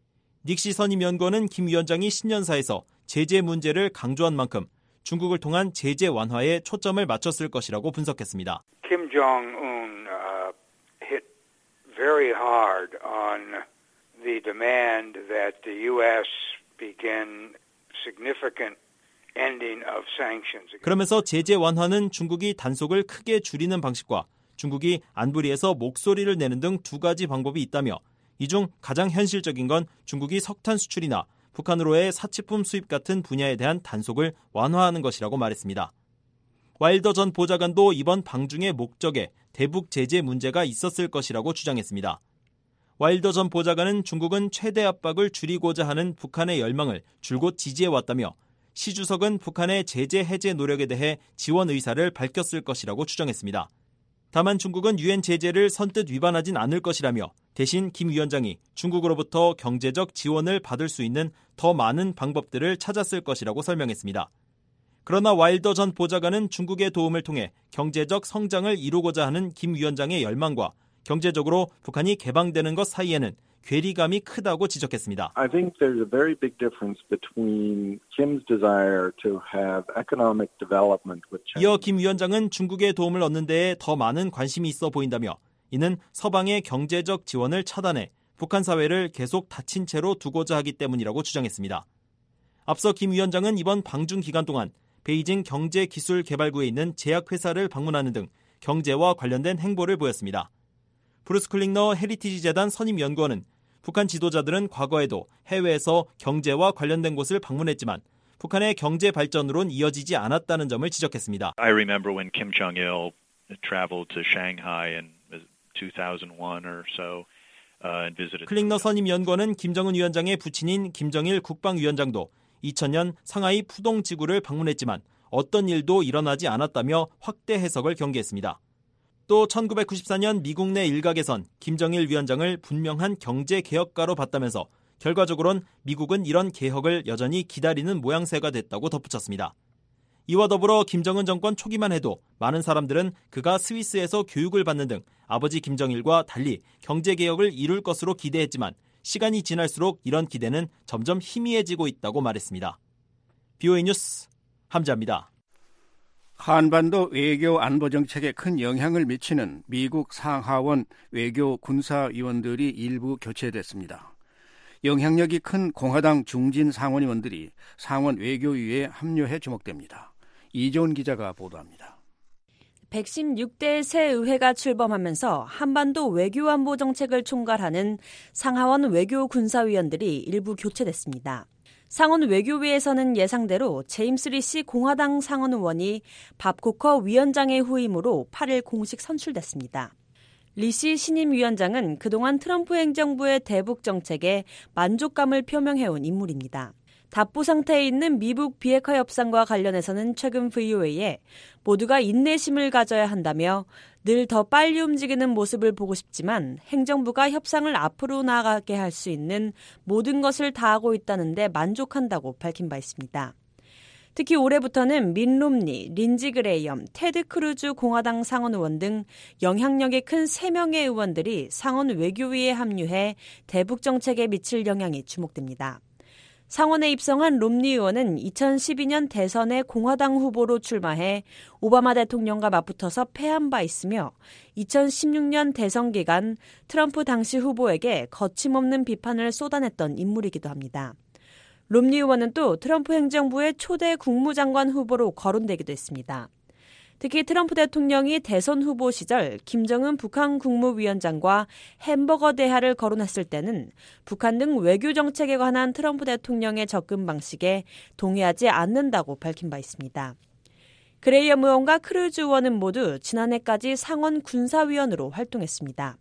닉시 선임연구원은 김 위원장이 신년사에서 제재 문제를 강조한 만큼 중국을 통한 제재 완화에 초점을 맞췄을 것이라고 분석했습니다. Kim Jong-un hit very hard on the demand that the U.S. begin significant ending of sanctions. 그러면서 제재 완화는 중국이 단속을 크게 줄이는 방식과 중국이 안보리에서 목소리를 내는 등 두 가지 방법이 있다며 이 중 가장 현실적인 건 중국이 석탄 수출이나 북한으로의 사치품 수입 같은 분야에 대한 단속을 완화하는 것이라고 말했습니다. 와일더 전 보좌관도 이번 방중의 목적에 대북 제재 문제가 있었을 것이라고 주장했습니다. 와일더 전 보좌관은 중국은 최대 압박을 줄이고자 하는 북한의 열망을 줄곧 지지해왔다며 시 주석은 북한의 제재 해제 노력에 대해 지원 의사를 밝혔을 것이라고 추정했습니다. 다만 중국은 유엔 제재를 선뜻 위반하진 않을 것이라며 대신 김 위원장이 중국으로부터 경제적 지원을 받을 수 있는 더 많은 방법들을 찾았을 것이라고 설명했습니다. 그러나 와일더 전 보좌관은 중국의 도움을 통해 경제적 성장을 이루고자 하는 김 위원장의 열망과 경제적으로 북한이 개방되는 것 사이에는 괴리감이 크다고 지적했습니다. I think there's a very big difference between Kim's desire to have economic development with China. 이어 김 위원장은 중국의 도움을 얻는 데에 더 많은 관심이 있어 보인다며 이는 서방의 경제적 지원을 차단해 북한 사회를 계속 닫힌 채로 두고자 하기 때문이라고 주장했습니다. 앞서 김 위원장은 이번 방중 기간 동안 베이징 경제기술개발구에 있는 제약회사를 방문하는 등 경제와 관련된 행보를 보였습니다. 브루스 클링너 헤리티지 재단 선임연구원은 북한 지도자들은 과거에도 해외에서 경제와 관련된 곳을 방문했지만 북한의 경제 발전으론 이어지지 않았다는 점을 지적했습니다. I remember when Kim Jong-il traveled to Shanghai in 2001 or so and visited. 클링너 선임연구원은 김정은 위원장의 부친인 김정일 국방위원장도 2000년 상하이 푸동 지구를 방문했지만 어떤 일도 일어나지 않았다며 확대 해석을 경계했습니다. 또 1994년 미국 내 일각에선 김정일 위원장을 분명한 경제개혁가로 봤다면서 결과적으로는 미국은 이런 개혁을 여전히 기다리는 모양새가 됐다고 덧붙였습니다. 이와 더불어 김정은 정권 초기만 해도 많은 사람들은 그가 스위스에서 교육을 받는 등 아버지 김정일과 달리 경제개혁을 이룰 것으로 기대했지만 시간이 지날수록 이런 기대는 점점 희미해지고 있다고 말했습니다. BOA 뉴스 함자입니다. 한반도 외교 안보 정책에 큰 영향을 미치는 미국 상하원 외교 군사위원들이 일부 교체됐습니다. 영향력이 큰 공화당 중진 상원의원들이 상원 외교위에 합류해 주목됩니다. 이재훈 기자가 보도합니다. 116대 새 의회가 출범하면서 한반도 외교안보 정책을 총괄하는 상하원 외교군사위원들이 일부 교체됐습니다. 상원 외교위에서는 예상대로 제임스 리시 공화당 상원 의원이 밥 코커 위원장의 후임으로 8일 공식 선출됐습니다. 리시 신임 위원장은 그동안 트럼프 행정부의 대북 정책에 만족감을 표명해온 인물입니다. 답보 상태에 있는 미북 비핵화 협상과 관련해서는 최근 VOA에 모두가 인내심을 가져야 한다며 늘 더 빨리 움직이는 모습을 보고 싶지만 행정부가 협상을 앞으로 나아가게 할 수 있는 모든 것을 다하고 있다는 데 만족한다고 밝힌 바 있습니다. 특히 올해부터는 민 롬니, 린지 그레이엄, 테드 크루즈 공화당 상원 의원 등 영향력이 큰 3명의 의원들이 상원 외교위에 합류해 대북 정책에 미칠 영향이 주목됩니다. 상원에 입성한 롬니 의원은 2012년 대선에 공화당 후보로 출마해 오바마 대통령과 맞붙어서 패한 바 있으며 2016년 대선 기간 트럼프 당시 후보에게 거침없는 비판을 쏟아냈던 인물이기도 합니다. 롬니 의원은 또 트럼프 행정부의 초대 국무장관 후보로 거론되기도 했습니다. 특히 트럼프 대통령이 대선 후보 시절 김정은 북한 국무위원장과 햄버거 대화를 거론했을 때는 북한 등 외교 정책에 관한 트럼프 대통령의 접근 방식에 동의하지 않는다고 밝힌 바 있습니다. 그레이엄 의원과 크루즈 의원은 모두 지난해까지 상원 군사위원으로 활동했습니다.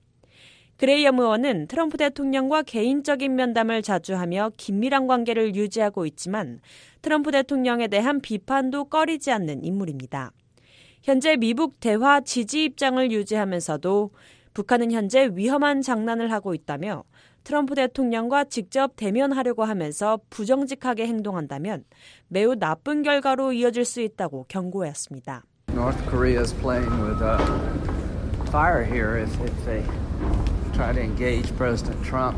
그레이엄 의원은 트럼프 대통령과 개인적인 면담을 자주 하며 긴밀한 관계를 유지하고 있지만 트럼프 대통령에 대한 비판도 꺼리지 않는 인물입니다. 현재 미북 대화 지지 입장을 유지하면서도 북한은 현재 위험한 장난을 하고 있다며 트럼프 대통령과 직접 대면하려고 하면서 부정직하게 행동한다면 매우 나쁜 결과로 이어질 수 있다고 경고했습니다. North Korea is playing with fire here if they try to engage President Trump.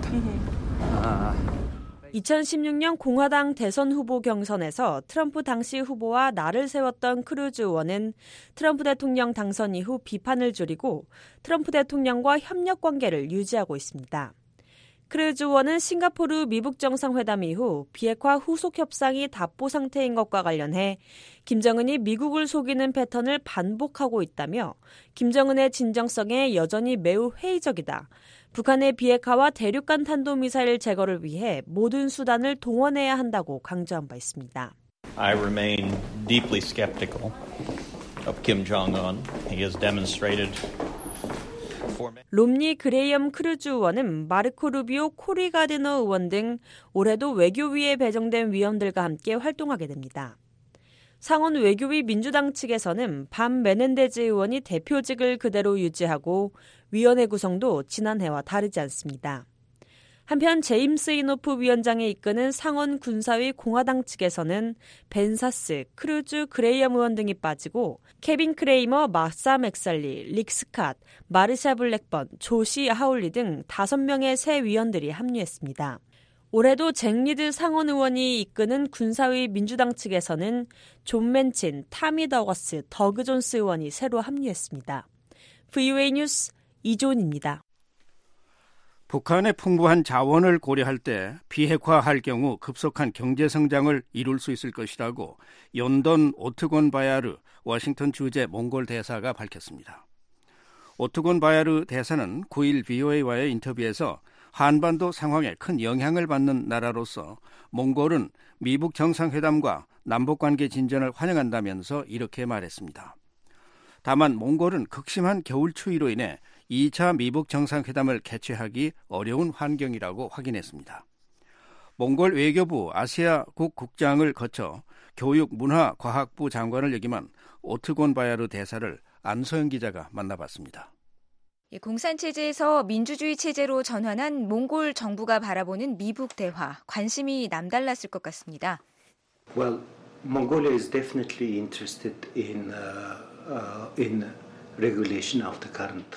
2016년 공화당 대선 후보 경선에서 트럼프 당시 후보와 날을 세웠던 크루즈 의원은 트럼프 대통령 당선 이후 비판을 줄이고 트럼프 대통령과 협력 관계를 유지하고 있습니다. 크루즈 의원은 싱가포르 미북 정상회담 이후 비핵화 후속 협상이 답보 상태인 것과 관련해 김정은이 미국을 속이는 패턴을 반복하고 있다며 김정은의 진정성에 여전히 매우 회의적이다. 북한의 비핵화와 대륙간 탄도미사일 제거를 위해 모든 수단을 동원해야 한다고 강조한 바 있습니다. I remain deeply skeptical of Kim Jong-un. He has demonstrated 롬니 그레이엄 크루즈 의원은 마르코 루비오 코리 가디너 의원 등 올해도 외교위에 배정된 위원들과 함께 활동하게 됩니다. 상원 외교위 민주당 측에서는 밤 메넨데즈 의원이 대표직을 그대로 유지하고 위원회 구성도 지난해와 다르지 않습니다. 한편 제임스 이노프 위원장이 이끄는 상원 군사위 공화당 측에서는 벤 사스, 크루즈 그레이엄 의원 등이 빠지고 케빈 크레이머, 마사 맥살리, 릭 스캇, 마르샤 블랙번, 조시 하울리 등 5명의 새 위원들이 합류했습니다. 올해도 잭 리드 상원 의원이 이끄는 군사위 민주당 측에서는 존 맨친, 타미 더거스, 더그 존스 의원이 새로 합류했습니다. VOA 뉴스 이조은입니다. 북한의 풍부한 자원을 고려할 때 비핵화할 경우 급속한 경제 성장을 이룰 수 있을 것이라고 연던 오트곤 바야르 워싱턴 주재 몽골 대사가 밝혔습니다. 오트곤 바야르 대사는 9일 VOA와의 인터뷰에서 한반도 상황에 큰 영향을 받는 나라로서 몽골은 미북 정상회담과 남북관계 진전을 환영한다면서 이렇게 말했습니다. 다만 몽골은 극심한 겨울 추위로 인해 2차 미북 정상회담을 개최하기 어려운 환경이라고 확인했습니다. 몽골 외교부 아시아국 국장을 거쳐 교육, 문화, 과학부 장관을 역임한 오트곤 바야르 대사를 안소영 기자가 만나봤습니다. 공산체제에서 민주주의 체제로 전환한 몽골 정부가 바라보는 미북 대화, 관심이 남달랐을 것 같습니다. Well, Mongolia is definitely interested in regulation of the current.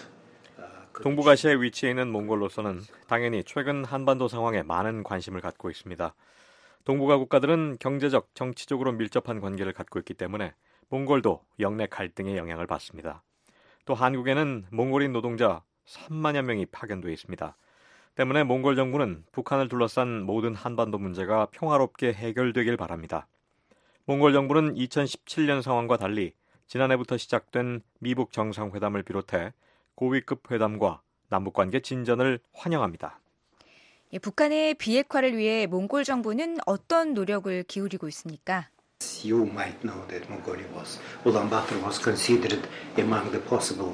동북아시아에 위치해 있는 몽골로서는 당연히 최근 한반도 상황에 많은 관심을 갖고 있습니다. 동북아 국가들은 경제적, 정치적으로 밀접한 관계를 갖고 있기 때문에 몽골도 영내 갈등의 영향을 받습니다. 또 한국에는 몽골인 노동자 3만여 명이 파견돼 있습니다. 때문에 몽골 정부는 북한을 둘러싼 모든 한반도 문제가 평화롭게 해결되길 바랍니다. 몽골 정부는 2017년 상황과 달리 지난해부터 시작된 미북 정상회담을 비롯해 고위급 회담과 남북관계 진전을 환영합니다. 북한의 비핵화를 위해 몽골 정부는 어떤 노력을 기울이고 있습니까? You might know that Mongolia Ulaanbaatar was considered among the possible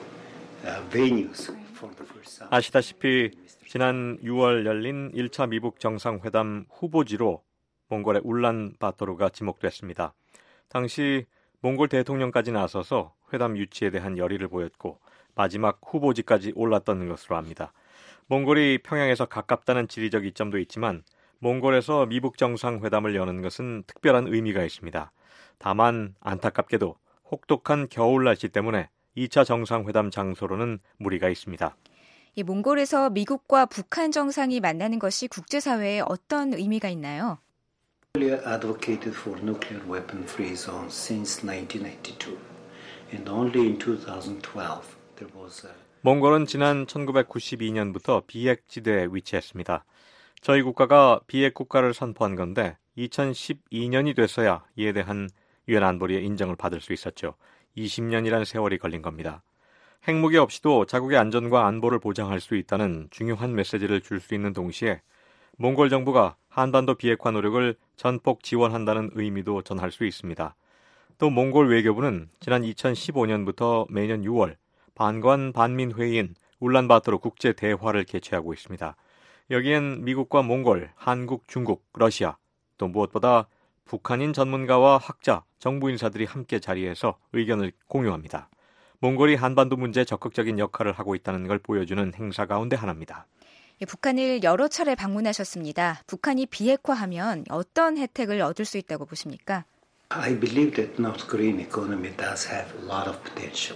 venues for the first summit. 아시다시피 지난 6월 열린 1차 미북 정상회담 후보지로 몽골의 울란바토르가 지목됐습니다. 당시 몽골 대통령까지 나서서 회담 유치에 대한 열의를 보였고 마지막 후보지까지 올랐던 것으로 압니다. 몽골이 평양에서 가깝다는 지리적 이점도 있지만 몽골에서 미북 정상회담을 여는 것은 특별한 의미가 있습니다. 다만 안타깝게도 혹독한 겨울 날씨 때문에 2차 정상회담 장소로는 무리가 있습니다. 이 몽골에서 미국과 북한 정상이 만나는 것이 국제사회에 어떤 의미가 있나요? Mongolia advocated for nuclear weapon-free zones since 1992, and only in 2012 there was a... 몽골은 지난 1992년부터 비핵지대에 위치했습니다. 저희 국가가 비핵 국가를 선포한 건데 2012년이 돼서야 이에 대한 유엔 안보리의 인정을 받을 수 있었죠. 20년이란 세월이 걸린 겁니다. 핵무기 없이도 자국의 안전과 안보를 보장할 수 있다는 중요한 메시지를 줄 수 있는 동시에 몽골 정부가 한반도 비핵화 노력을 전폭 지원한다는 의미도 전할 수 있습니다. 또 몽골 외교부는 지난 2015년부터 매년 6월 반관 반민회의인 울란바토르 국제대화를 개최하고 있습니다. 여기엔 미국과 몽골, 한국, 중국, 러시아, 또 무엇보다 북한인 전문가와 학자, 정부 인사들이 함께 자리해서 의견을 공유합니다. 몽골이 한반도 문제에 적극적인 역할을 하고 있다는 걸 보여주는 행사 가운데 하나입니다. 북한을 여러 차례 방문하셨습니다. 북한이 비핵화하면 어떤 혜택을 얻을 수 있다고 보십니까? I believe that North Korean economy does have a lot of potential.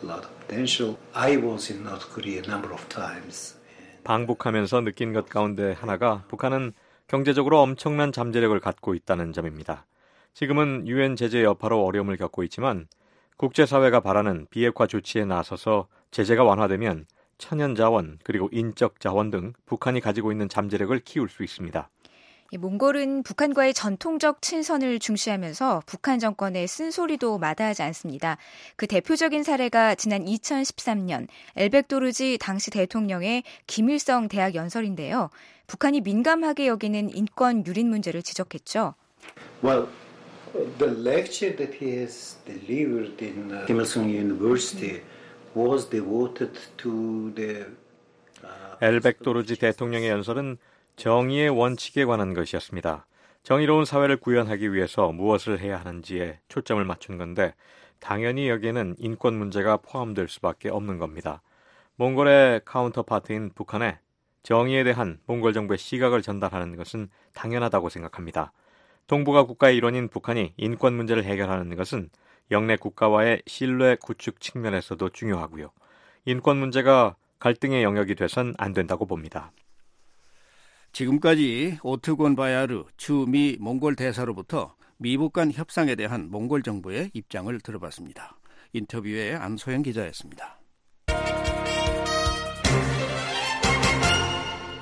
I was in North Korea a number of times. 방북하면서 느낀 것 가운데 하나가 북한은 경제적으로 엄청난 잠재력을 갖고 있다는 점입니다. 지금은 유엔 제재 여파로 어려움을 겪고 있지만 국제사회가 바라는 비핵화 조치에 나서서 제재가 완화되면 천연자원 그리고 인적 자원 등 북한이 가지고 있는 잠재력을 키울 수 있습니다. 몽골은 북한과의 전통적 친선을 중시하면서 북한 정권의 쓴소리도 마다하지 않습니다. 그 대표적인 사례가 지난 2013년 엘벡도르지 당시 대통령의 김일성 대학 연설인데요. 북한이 민감하게 여기는 인권 유린 문제를 지적했죠. Well, the lecture that he has delivered in Kim Il-sung University was devoted to the 엘벡도르지 대통령의 연설은 정의의 원칙에 관한 것이었습니다. 정의로운 사회를 구현하기 위해서 무엇을 해야 하는지에 초점을 맞춘 건데 당연히 여기에는 인권 문제가 포함될 수밖에 없는 겁니다. 몽골의 카운터파트인 북한에 정의에 대한 몽골 정부의 시각을 전달하는 것은 당연하다고 생각합니다. 동북아 국가의 일원인 북한이 인권 문제를 해결하는 것은 영내 국가와의 신뢰 구축 측면에서도 중요하고요. 인권 문제가 갈등의 영역이 돼선 안 된다고 봅니다. 지금까지 오트곤 바야르 주미 몽골 대사로부터 미북 간 협상에 대한 몽골 정부의 입장을 들어봤습니다. 인터뷰에 안소영 기자였습니다.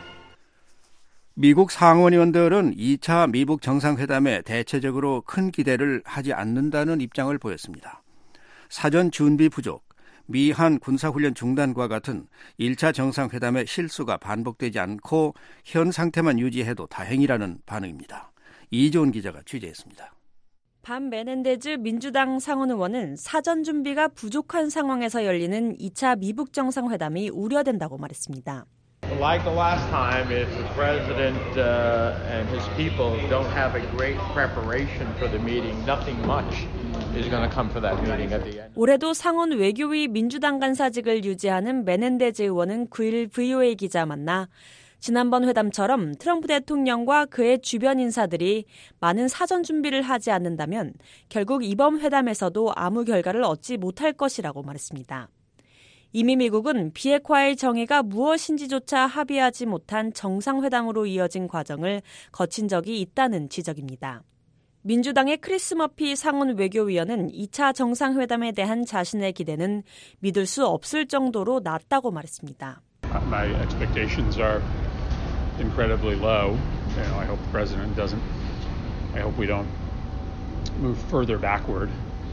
미국 상원 의원들은 2차 미북 정상회담에 대체적으로 큰 기대를 하지 않는다는 입장을 보였습니다. 사전 준비 부족, 미한 군사훈련 중단과 같은 1차 정상회담의 실수가 반복되지 않고 현 상태만 유지해도 다행이라는 반응입니다. 이조은 기자가 취재했습니다. 반 메넨데즈 민주당 상원 의원은 사전 준비가 부족한 상황에서 열리는 2차 미북 정상회담이 우려된다고 말했습니다. Like the last time, if the president and his people don't have a great preparation for the meeting, nothing much is going to come for that meeting at the end. 올해도 상원 외교위 민주당 간사직을 유지하는 메넨데즈 의원은 9일 VOA 기자 만나 지난번 회담처럼 트럼프 대통령과 그의 주변 인사들이 많은 사전 준비를 하지 않는다면 결국 이번 회담에서도 아무 결과를 얻지 못할 것이라고 말했습니다. 이미 미국은 비핵화의 정의가 무엇인지조차 합의하지 못한 정상회담으로 이어진 과정을 거친 적이 있다는 지적입니다. 민주당의 크리스 머피 상원 외교위원은 2차 정상회담에 대한 자신의 기대는 믿을 수 없을 정도로 낮다고 말했습니다. My expectations are incredibly low. I hope the president doesn't. I hope we don't move further backward.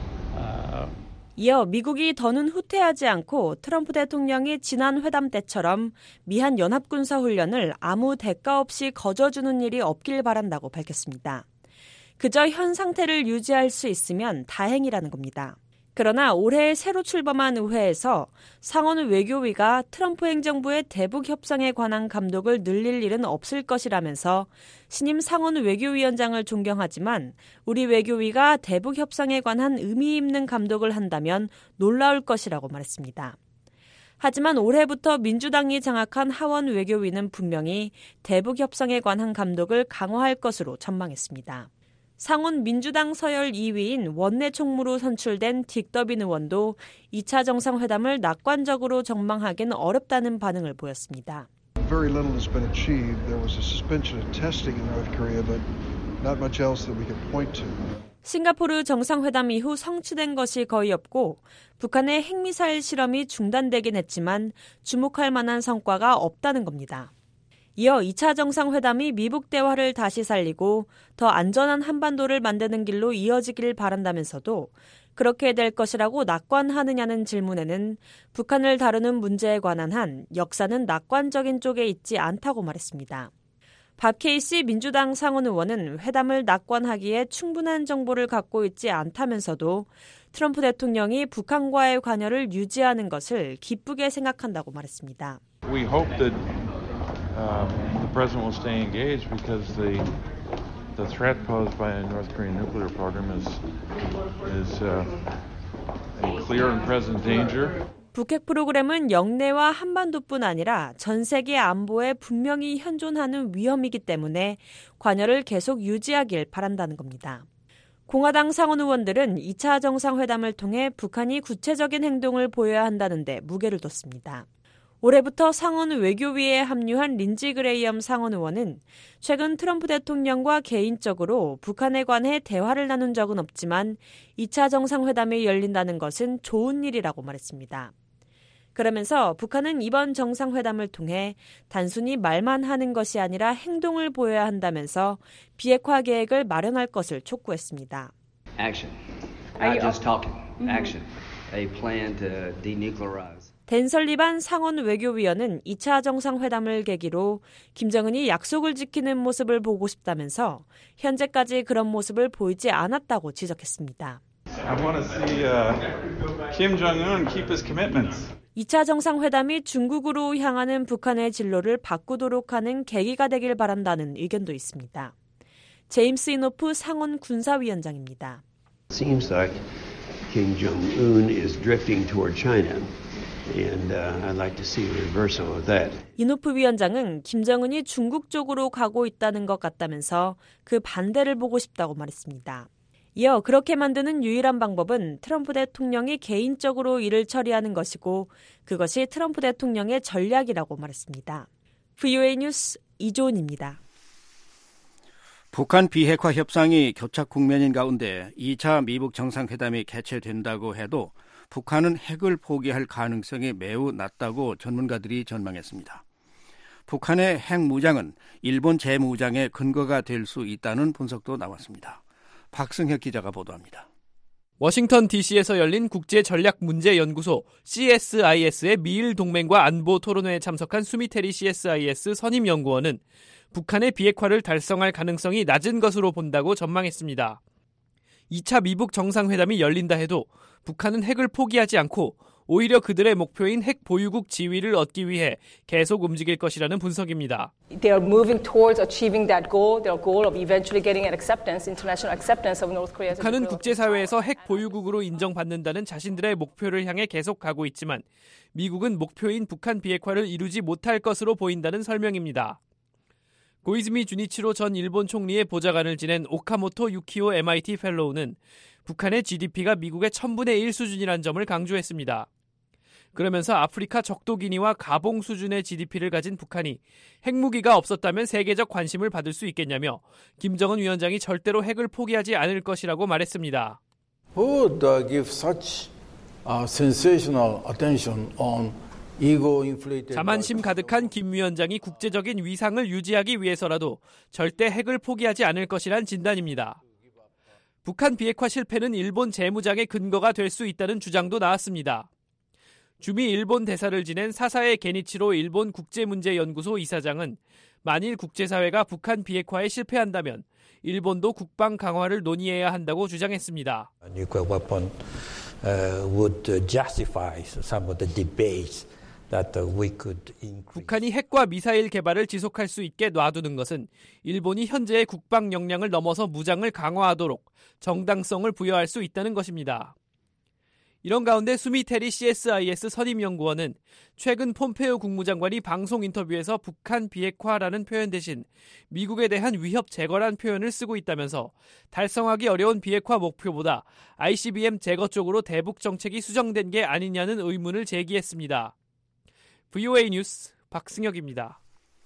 이어 미국이 더는 후퇴하지 않고 트럼프 대통령이 지난 회담 때처럼 미한 연합군사훈련을 아무 대가 없이 거저주는 일이 없길 바란다고 밝혔습니다. 그저 현 상태를 유지할 수 있으면 다행이라는 겁니다. 그러나 올해 새로 출범한 의회에서 상원 외교위가 트럼프 행정부의 대북 협상에 관한 감독을 늘릴 일은 없을 것이라면서 신임 상원 외교위원장을 존경하지만 우리 외교위가 대북 협상에 관한 의미 있는 감독을 한다면 놀라울 것이라고 말했습니다. 하지만 올해부터 민주당이 장악한 하원 외교위는 분명히 대북 협상에 관한 감독을 강화할 것으로 전망했습니다. 상원 민주당 서열 2위인 원내 총무로 선출된 딕 더빈 의원도 2차 정상회담을 낙관적으로 전망하기는 어렵다는 반응을 보였습니다. Very little has been achieved. There was a suspension of testing in North Korea, but not much else that we could point to. 싱가포르 정상회담 이후 성취된 것이 거의 없고 북한의 핵미사일 실험이 중단되긴 했지만 주목할 만한 성과가 없다는 겁니다. 이어 2차 정상회담이 미북 대화를 다시 살리고 더 안전한 한반도를 만드는 길로 이어지길 바란다면서도 그렇게 될 것이라고 낙관하느냐는 질문에는 북한을 다루는 문제에 관한 한 역사는 낙관적인 쪽에 있지 않다고 말했습니다. 밥 케이시 민주당 상원 의원은 회담을 낙관하기에 충분한 정보를 갖고 있지 않다면서도 트럼프 대통령이 북한과의 관여를 유지하는 것을 기쁘게 생각한다고 말했습니다. We hope that the president will stay engaged because the threat posed by a North Korean nuclear program is a clear and present danger. 북핵 프로그램은 영내와 한반도뿐 아니라 전 세계 안보에 분명히 현존하는 위험이기 때문에 관여를 계속 유지하길 바란다는 겁니다. 공화당 상원 의원들은 2차 정상회담을 통해 북한이 구체적인 행동을 보여야 한다는데 무게를 뒀습니다. 올해부터 상원 외교위에 합류한 린지 그레이엄 상원 의원은 최근 트럼프 대통령과 개인적으로 북한에 관해 대화를 나눈 적은 없지만 2차 정상회담이 열린다는 것은 좋은 일이라고 말했습니다. 그러면서 북한은 이번 정상회담을 통해 단순히 말만 하는 것이 아니라 행동을 보여야 한다면서 비핵화 계획을 마련할 것을 촉구했습니다. Action. Not just talking. Action. A plan to denuclearize. 댄 설리반 상원 외교위원은 2차 정상회담을 계기로 김정은이 약속을 지키는 모습을 보고 싶다면서 현재까지 그런 모습을 보이지 않았다고 지적했습니다. I want to see Kim Jong-un keep his commitments. 2차 정상회담이 중국으로 향하는 북한의 진로를 바꾸도록 하는 계기가 되길 바란다는 의견도 있습니다. 제임스 이노프 상원 군사위원장입니다. Seems like Kim Jong-un is drifting toward China. And I'd like to see a reversal of that. 이노프 위원장은 김정은이 중국 쪽으로 가고 있다는 것 같다면서 그 반대를 보고 싶다고 말했습니다. 이어 그렇게 만드는 유일한 방법은 트럼프 대통령이 개인적으로 일을 처리하는 것이고 그것이 트럼프 대통령의 전략이라고 말했습니다. VOA 뉴스 이조은입니다. 북한 비핵화 협상이 교착 국면인 가운데 2차 미북 정상회담이 개최된다고 해도 북한은 핵을 포기할 가능성이 매우 낮다고 전문가들이 전망했습니다. 북한의 핵무장은 일본 재무장의 근거가 될 수 있다는 분석도 나왔습니다. 박승혁 기자가 보도합니다. 워싱턴 DC에서 열린 국제전략문제연구소 CSIS의 미일 동맹과 안보 토론회에 참석한 수미테리 CSIS 선임연구원은 북한의 비핵화를 달성할 가능성이 낮은 것으로 본다고 전망했습니다. 2차 미북 정상회담이 열린다 해도 북한은 핵을 포기하지 않고 오히려 그들의 목표인 핵 보유국 지위를 얻기 위해 계속 움직일 것이라는 분석입니다. They are moving towards achieving that goal, their goal of eventually getting an acceptance, international acceptance of North Korea. 북한은 국제사회에서 핵 보유국으로 인정받는다는 자신들의 목표를 향해 계속 가고 있지만 미국은 목표인 북한 비핵화를 이루지 못할 것으로 보인다는 설명입니다. 고이즈미 주니치로 전 일본 총리의 보좌관을 지낸 오카모토 유키오 MIT 펠로우는 북한의 GDP가 미국의 1000분의 1 수준이라는 점을 강조했습니다. 그러면서 아프리카 적도기니와 가봉 수준의 GDP를 가진 북한이 핵무기가 없었다면 세계적 관심을 받을 수 있겠냐며 김정은 위원장이 절대로 핵을 포기하지 않을 것이라고 말했습니다. Who would give such sensational attention on ego inflated? 자만심 가득한 김 위원장이 국제적인 위상을 유지하기 위해서라도 절대 핵을 포기하지 않을 것이란 진단입니다. 북한 비핵화 실패는 일본 재무장의 근거가 될 수 있다는 주장도 나왔습니다. 주미 일본 대사를 지낸 사사에 게니치로 일본 국제문제연구소 이사장은 만일 국제사회가 북한 비핵화에 실패한다면 일본도 국방 강화를 논의해야 한다고 주장했습니다. Nuclear weapon would justify some of the debates that we could increase. 북한이 핵과 미사일 개발을 지속할 수 있게 놔두는 것은 일본이 현재의 국방 역량을 넘어서 무장을 강화하도록 정당성을 부여할 수 있다는 것입니다. 이런 가운데 수미테리 CSIS 선임연구원은 최근 폼페이오 국무장관이 방송 인터뷰에서 북한 비핵화라는 표현 대신 미국에 대한 위협 제거란 표현을 쓰고 있다면서 달성하기 어려운 비핵화 목표보다 ICBM 제거 쪽으로 대북 정책이 수정된 게 아니냐는 의문을 제기했습니다. VOA 뉴스 박승혁입니다.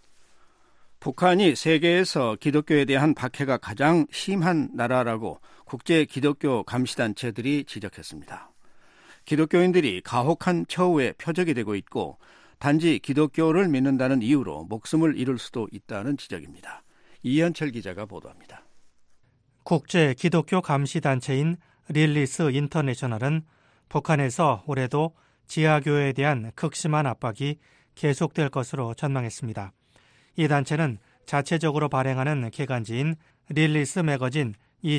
북한이 세계에서 기독교에 대한 박해가 가장 심한 나라라고 국제 기독교 감시단체들이 지적했습니다. 기독교인들이 가혹한 처우의 표적이 되고 있고 단지 기독교를 믿는다는 이유로 목숨을 잃을 수도 있다는 지적입니다. 이현철 기자가 보도합니다. 국제 기독교 감시단체인 릴리스 인터내셔널은 북한에서 올해도 지하교회에 대한 극심한 압박이 계속될 것으로 전망했습니다. 이 단체는 자체적으로 발행하는 개간지인 릴리스 매거진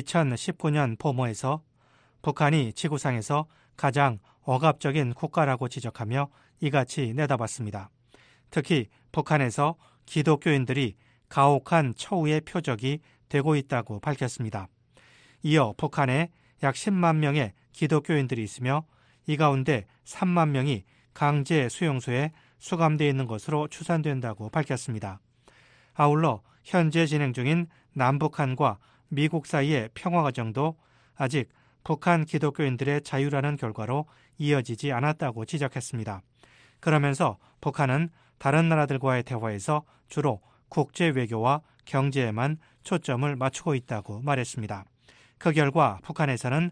2019년 포모에서 북한이 지구상에서 가장 억압적인 국가라고 지적하며 이같이 내다봤습니다. 특히 북한에서 기독교인들이 가혹한 처우의 표적이 되고 있다고 밝혔습니다. 이어 북한에 약 10만 명의 기독교인들이 있으며 이 가운데 3만 명이 강제 수용소에 수감되어 있는 것으로 추산된다고 밝혔습니다. 아울러 현재 진행 중인 남북한과 미국 사이의 평화과정도 아직 북한 기독교인들의 자유라는 결과로 이어지지 않았다고 지적했습니다. 그러면서 북한은 다른 나라들과의 대화에서 주로 국제 외교와 경제에만 초점을 맞추고 있다고 말했습니다. 그 결과 북한에서는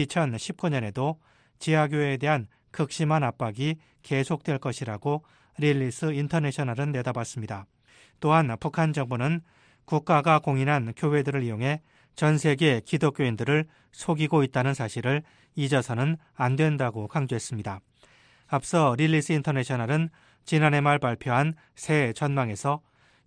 2019년에도 지하교회에 대한 극심한 압박이 계속될 것이라고 릴리스 인터내셔널은 내다봤습니다. 또한 북한 정부는 국가가 공인한 교회들을 이용해 전 세계 기독교인들을 속이고 있다는 사실을 잊어서는 안 된다고 강조했습니다. 앞서 릴리스 인터내셔널은 지난해 말 발표한 새해 전망에서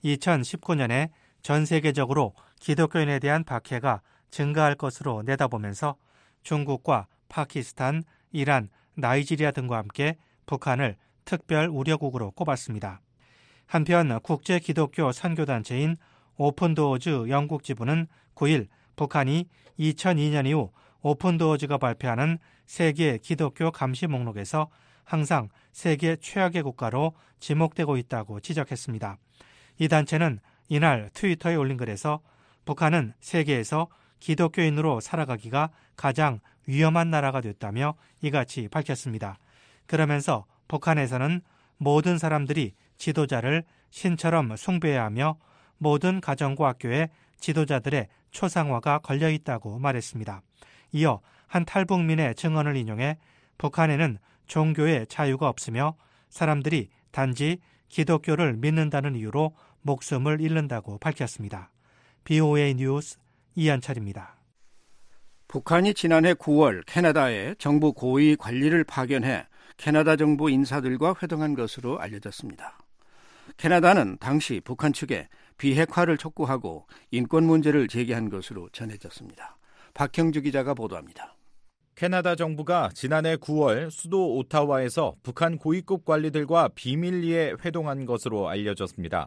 2019년에 전 세계적으로 기독교인에 대한 박해가 증가할 것으로 내다보면서 중국과 파키스탄, 이란, 나이지리아 등과 함께 북한을 특별 우려국으로 꼽았습니다. 한편 국제 기독교 선교단체인 오픈도어즈 영국 지부는 9일 북한이 2002년 이후 오픈도어즈가 발표하는 세계 기독교 감시 목록에서 항상 세계 최악의 국가로 지목되고 있다고 지적했습니다. 이 단체는 이날 트위터에 올린 글에서 북한은 세계에서 기독교인으로 살아가기가 가장 위험한 나라가 됐다며 이같이 밝혔습니다. 그러면서 북한에서는 모든 사람들이 지도자를 신처럼 숭배해야 하며 모든 가정과 학교에 지도자들의 초상화가 걸려있다고 말했습니다. 이어 한 탈북민의 증언을 인용해 북한에는 종교의 자유가 없으며 사람들이 단지 기독교를 믿는다는 이유로 목숨을 잃는다고 밝혔습니다. BOA 뉴스 이한철입니다. 북한이 지난해 9월 캐나다에 정부 고위 관리를 파견해 캐나다 정부 인사들과 회동한 것으로 알려졌습니다. 캐나다는 당시 북한 측에 비핵화를 촉구하고 인권 문제를 제기한 것으로 전해졌습니다. 박형주 기자가 보도합니다. 캐나다 정부가 지난해 9월 수도 오타와에서 북한 고위급 관리들과 비밀리에 회동한 것으로 알려졌습니다.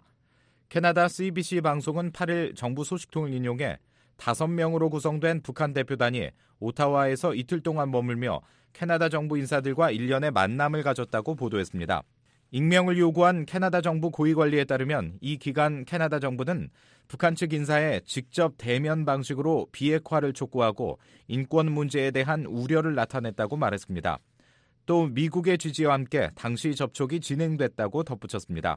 캐나다 CBC 방송은 8일 정부 소식통을 인용해 5명으로 구성된 북한 대표단이 오타와에서 이틀 동안 머물며 캐나다 정부 인사들과 일련의 만남을 가졌다고 보도했습니다. 익명을 요구한 캐나다 정부 고위관리에 따르면 이 기간 캐나다 정부는 북한 측 인사에 직접 대면 방식으로 비핵화를 촉구하고 인권 문제에 대한 우려를 나타냈다고 말했습니다. 또 미국의 지지와 함께 당시 접촉이 진행됐다고 덧붙였습니다.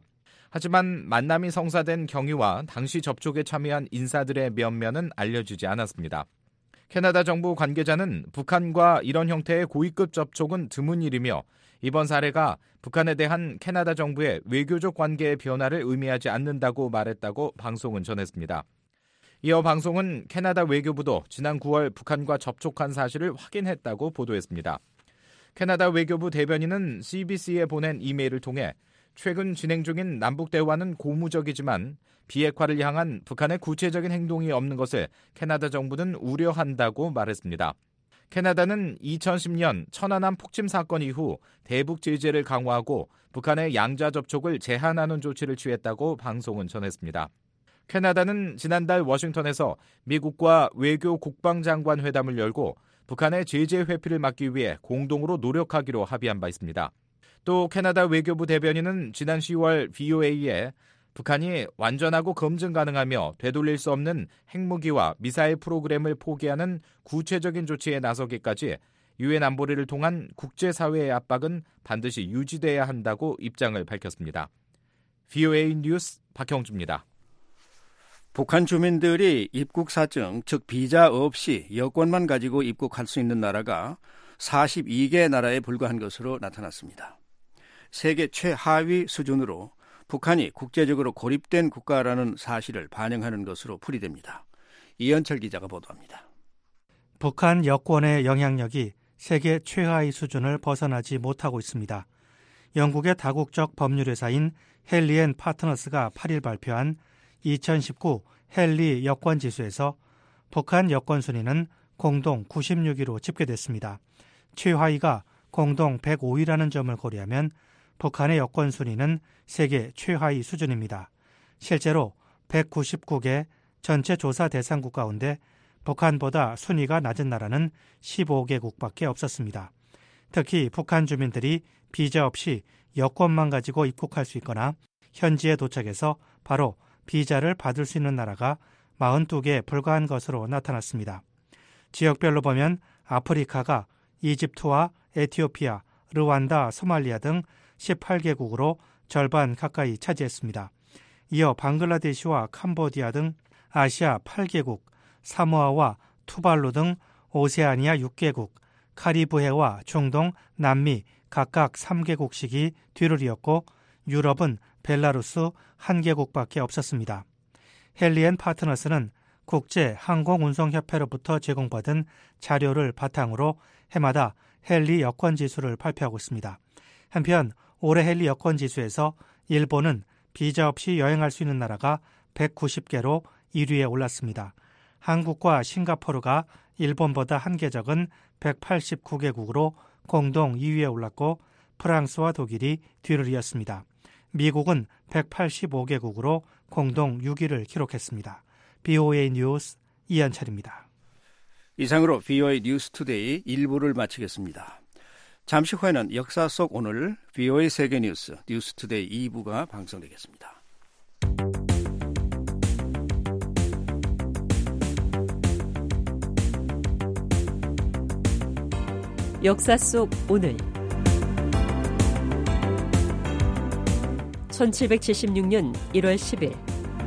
하지만 만남이 성사된 경위와 당시 접촉에 참여한 인사들의 면면은 알려지지 않았습니다. 캐나다 정부 관계자는 북한과 이런 형태의 고위급 접촉은 드문 일이며 이번 사례가 북한에 대한 캐나다 정부의 외교적 관계의 변화를 의미하지 않는다고 말했다고 방송은 전했습니다. 이어 방송은 캐나다 외교부도 지난 9월 북한과 접촉한 사실을 확인했다고 보도했습니다. 캐나다 외교부 대변인은 CBC에 보낸 이메일을 통해 최근 진행 중인 남북대화는 고무적이지만 비핵화를 향한 북한의 구체적인 행동이 없는 것을 캐나다 정부는 우려한다고 말했습니다. 캐나다는 2010년 천안함 폭침 사건 이후 대북 제재를 강화하고 북한의 양자 접촉을 제한하는 조치를 취했다고 방송은 전했습니다. 캐나다는 지난달 워싱턴에서 미국과 외교 국방장관 회담을 열고 북한의 제재 회피를 막기 위해 공동으로 노력하기로 합의한 바 있습니다. 또 캐나다 외교부 대변인은 지난 10월 VOA에 북한이 완전하고 검증 가능하며 되돌릴 수 없는 핵무기와 미사일 프로그램을 포기하는 구체적인 조치에 나서기까지 유엔 안보리를 통한 국제사회의 압박은 반드시 유지돼야 한다고 입장을 밝혔습니다. VOA 뉴스 박형주입니다. 북한 주민들이 입국사증, 즉 비자 없이 여권만 가지고 입국할 수 있는 나라가 42개 나라에 불과한 것으로 나타났습니다. 세계 최하위 수준으로 북한이 국제적으로 고립된 국가라는 사실을 반영하는 것으로 풀이됩니다. 이현철 기자가 보도합니다. 북한 여권의 영향력이 세계 최하위 수준을 벗어나지 못하고 있습니다. 영국의 다국적 법률회사인 헨리 앤 파트너스가 8일 발표한 2019 헨리 여권지수에서 북한 여권 순위는 공동 96위로 집계됐습니다. 최하위가 공동 105위라는 점을 고려하면 북한의 여권 순위는 세계 최하위 수준입니다. 실제로 199개 전체 조사 대상국 가운데 북한보다 순위가 낮은 나라는 15개국밖에 없었습니다. 특히 북한 주민들이 비자 없이 여권만 가지고 입국할 수 있거나 현지에 도착해서 바로 비자를 받을 수 있는 나라가 42개에 불과한 것으로 나타났습니다. 지역별로 보면 아프리카가 이집트와 에티오피아, 르완다, 소말리아 등 18개국으로 절반 가까이 차지했습니다. 이어 방글라데시와 캄보디아 등 아시아 8개국, 사모아와 투발루 등 오세아니아 6개국, 카리브해와 중동, 남미 각각 3개국씩이 뒤를 이었고 유럽은 벨라루스 1개국밖에 없었습니다. 헨리 앤 파트너스는 국제항공운송협회로부터 제공받은 자료를 바탕으로 해마다 헨리 여권지수를 발표하고 있습니다. 한편 올해 헨리 여권지수에서 일본은 비자 없이 여행할 수 있는 나라가 190개로 1위에 올랐습니다. 한국과 싱가포르가 일본보다 한 개 적은 189개국으로 공동 2위에 올랐고 프랑스와 독일이 뒤를 이었습니다. 미국은 185개국으로 공동 6위를 기록했습니다. BOA 뉴스 이한철입니다. 이상으로 VOA 뉴스 투데이 1부를 마치겠습니다. 잠시 후에는 역사 속 오늘 VOA 세계 뉴스 투데이 2부가 방송되겠습니다. 역사 속 오늘 1776년 1월 10일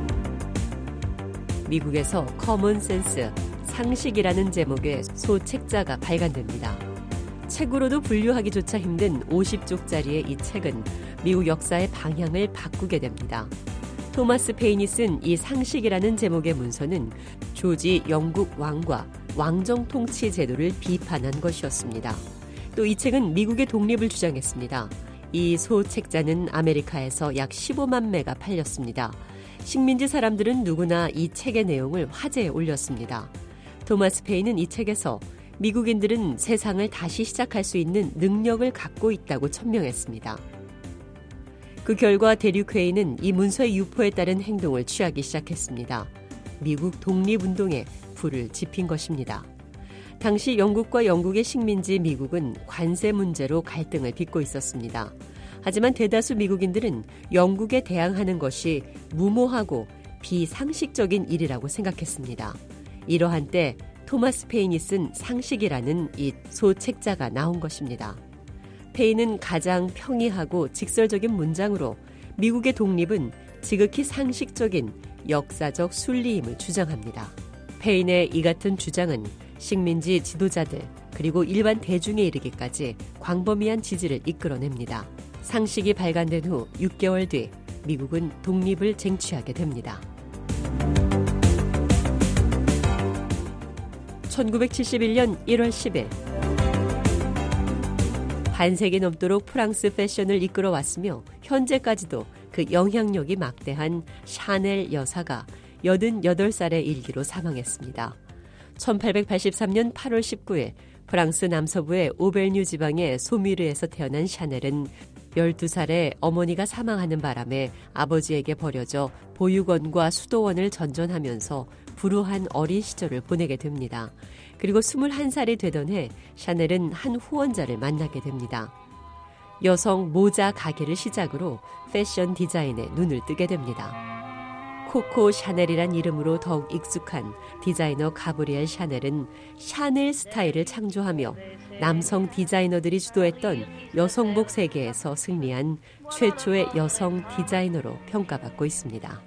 미국에서 커먼 센스 상식이라는 제목의 소책자가 발간됩니다. 책으로도 분류하기조차 힘든 50쪽짜리의 이 책은 미국 역사의 방향을 바꾸게 됩니다. 토마스 페인이 쓴 이 상식이라는 제목의 문서는 조지 영국 왕과 왕정 통치 제도를 비판한 것이었습니다. 또 이 책은 미국의 독립을 주장했습니다. 이 소책자는 아메리카에서 약 15만 매가 팔렸습니다. 식민지 사람들은 누구나 이 책의 내용을 화제에 올렸습니다. 토마스 페인은 이 책에서 미국인들은 세상을 다시 시작할 수 있는 능력을 갖고 있다고 천명했습니다. 그 결과 대륙회의는 이 문서의 유포에 따른 행동을 취하기 시작했습니다. 미국 독립운동에 불을 지핀 것입니다. 당시 영국과 영국의 식민지 미국은 관세 문제로 갈등을 빚고 있었습니다. 하지만 대다수 미국인들은 영국에 대항하는 것이 무모하고 비상식적인 일이라고 생각했습니다. 이러한 때 토마스 페인이 쓴 상식이라는 이 소책자가 나온 것입니다. 페인은 가장 평이하고 직설적인 문장으로 미국의 독립은 지극히 상식적인 역사적 순리임을 주장합니다. 페인의 이 같은 주장은 식민지 지도자들 그리고 일반 대중에 이르기까지 광범위한 지지를 이끌어냅니다. 상식이 발간된 후 6개월 뒤 미국은 독립을 쟁취하게 됩니다. 1971년 1월 10일 반세기 넘도록 프랑스 패션을 이끌어왔으며 현재까지도 그 영향력이 막대한 샤넬 여사가 88살의 일기로 사망했습니다. 1883년 8월 19일 프랑스 남서부의 오벨뉴 지방의 소미르에서 태어난 샤넬은 12살에 어머니가 사망하는 바람에 아버지에게 버려져 보육원과 수도원을 전전하면서 불우한 어린 시절을 보내게 됩니다. 그리고 21살이 되던 해 샤넬은 한 후원자를 만나게 됩니다. 여성 모자 가게를 시작으로 패션 디자인에 눈을 뜨게 됩니다. 코코 샤넬이란 이름으로 더욱 익숙한 디자이너 가브리엘 샤넬은 샤넬 스타일을 창조하며 남성 디자이너들이 주도했던 여성복 세계에서 승리한 최초의 여성 디자이너로 평가받고 있습니다.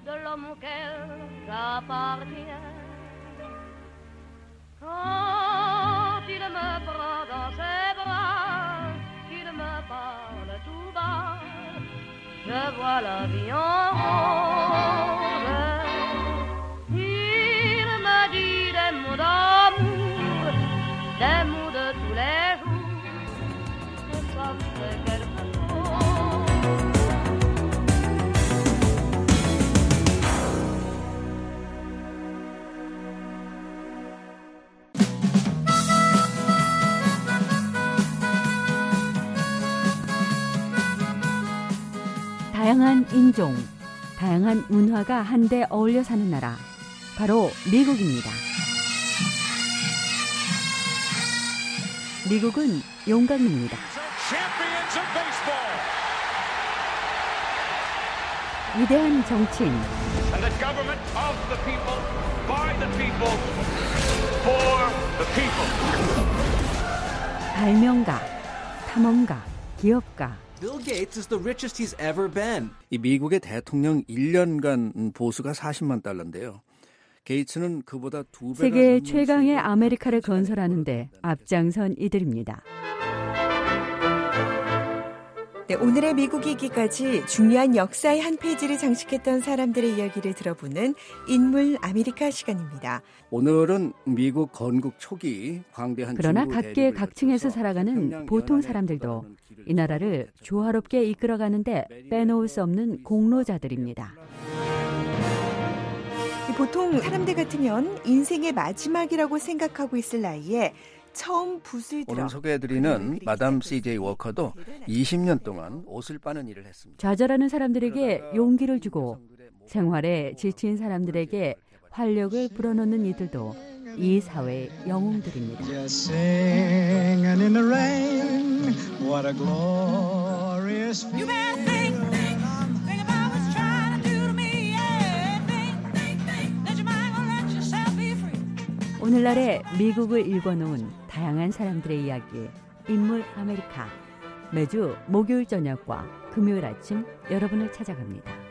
다양한 인종, 다양한 문화가 한데 어울려 사는 나라, 바로 미국입니다. 미국은 용광로입니다. 위대한 정치인, 발명가, 탐험가, 기업가. Bill Gates is the richest he's ever been. 이 미국의 대통령 1년간 보수가 40만 달러인데요. 게이츠는 그보다 2배가 세계 최강의 아메리카를 건설하는데 앞장선 이들입니다. 네, 오늘의 미국 이기까지 중요한 역사의 한 페이지를 장식했던 사람들의 이야기를 들어보는 인물 아메리카 시간입니다. 오늘은 미국 건국 초기 광대한 그러나 각계 각층에서 살아가는 보통 사람들도 이 나라를 조화롭게 이끌어가는데 빼놓을 수 없는 공로자들입니다. 보통 사람들 같으면 인생의 마지막이라고 생각하고 있을 나이에 처음 붓을 들어 오늘 소개해드리는 마담 C.J. 워커도 20년 동안 옷을 빠는 일을 했습니다. 좌절하는 사람들에게 용기를 주고 생활에 지친 사람들에게 활력을 불어넣는 이들도 이 사회의 영웅들입니다. 오늘날의 미국을 읽어놓은 다양한 사람들의 이야기, 인물 아메리카. 매주 목요일 저녁과 금요일 아침 여러분을 찾아갑니다.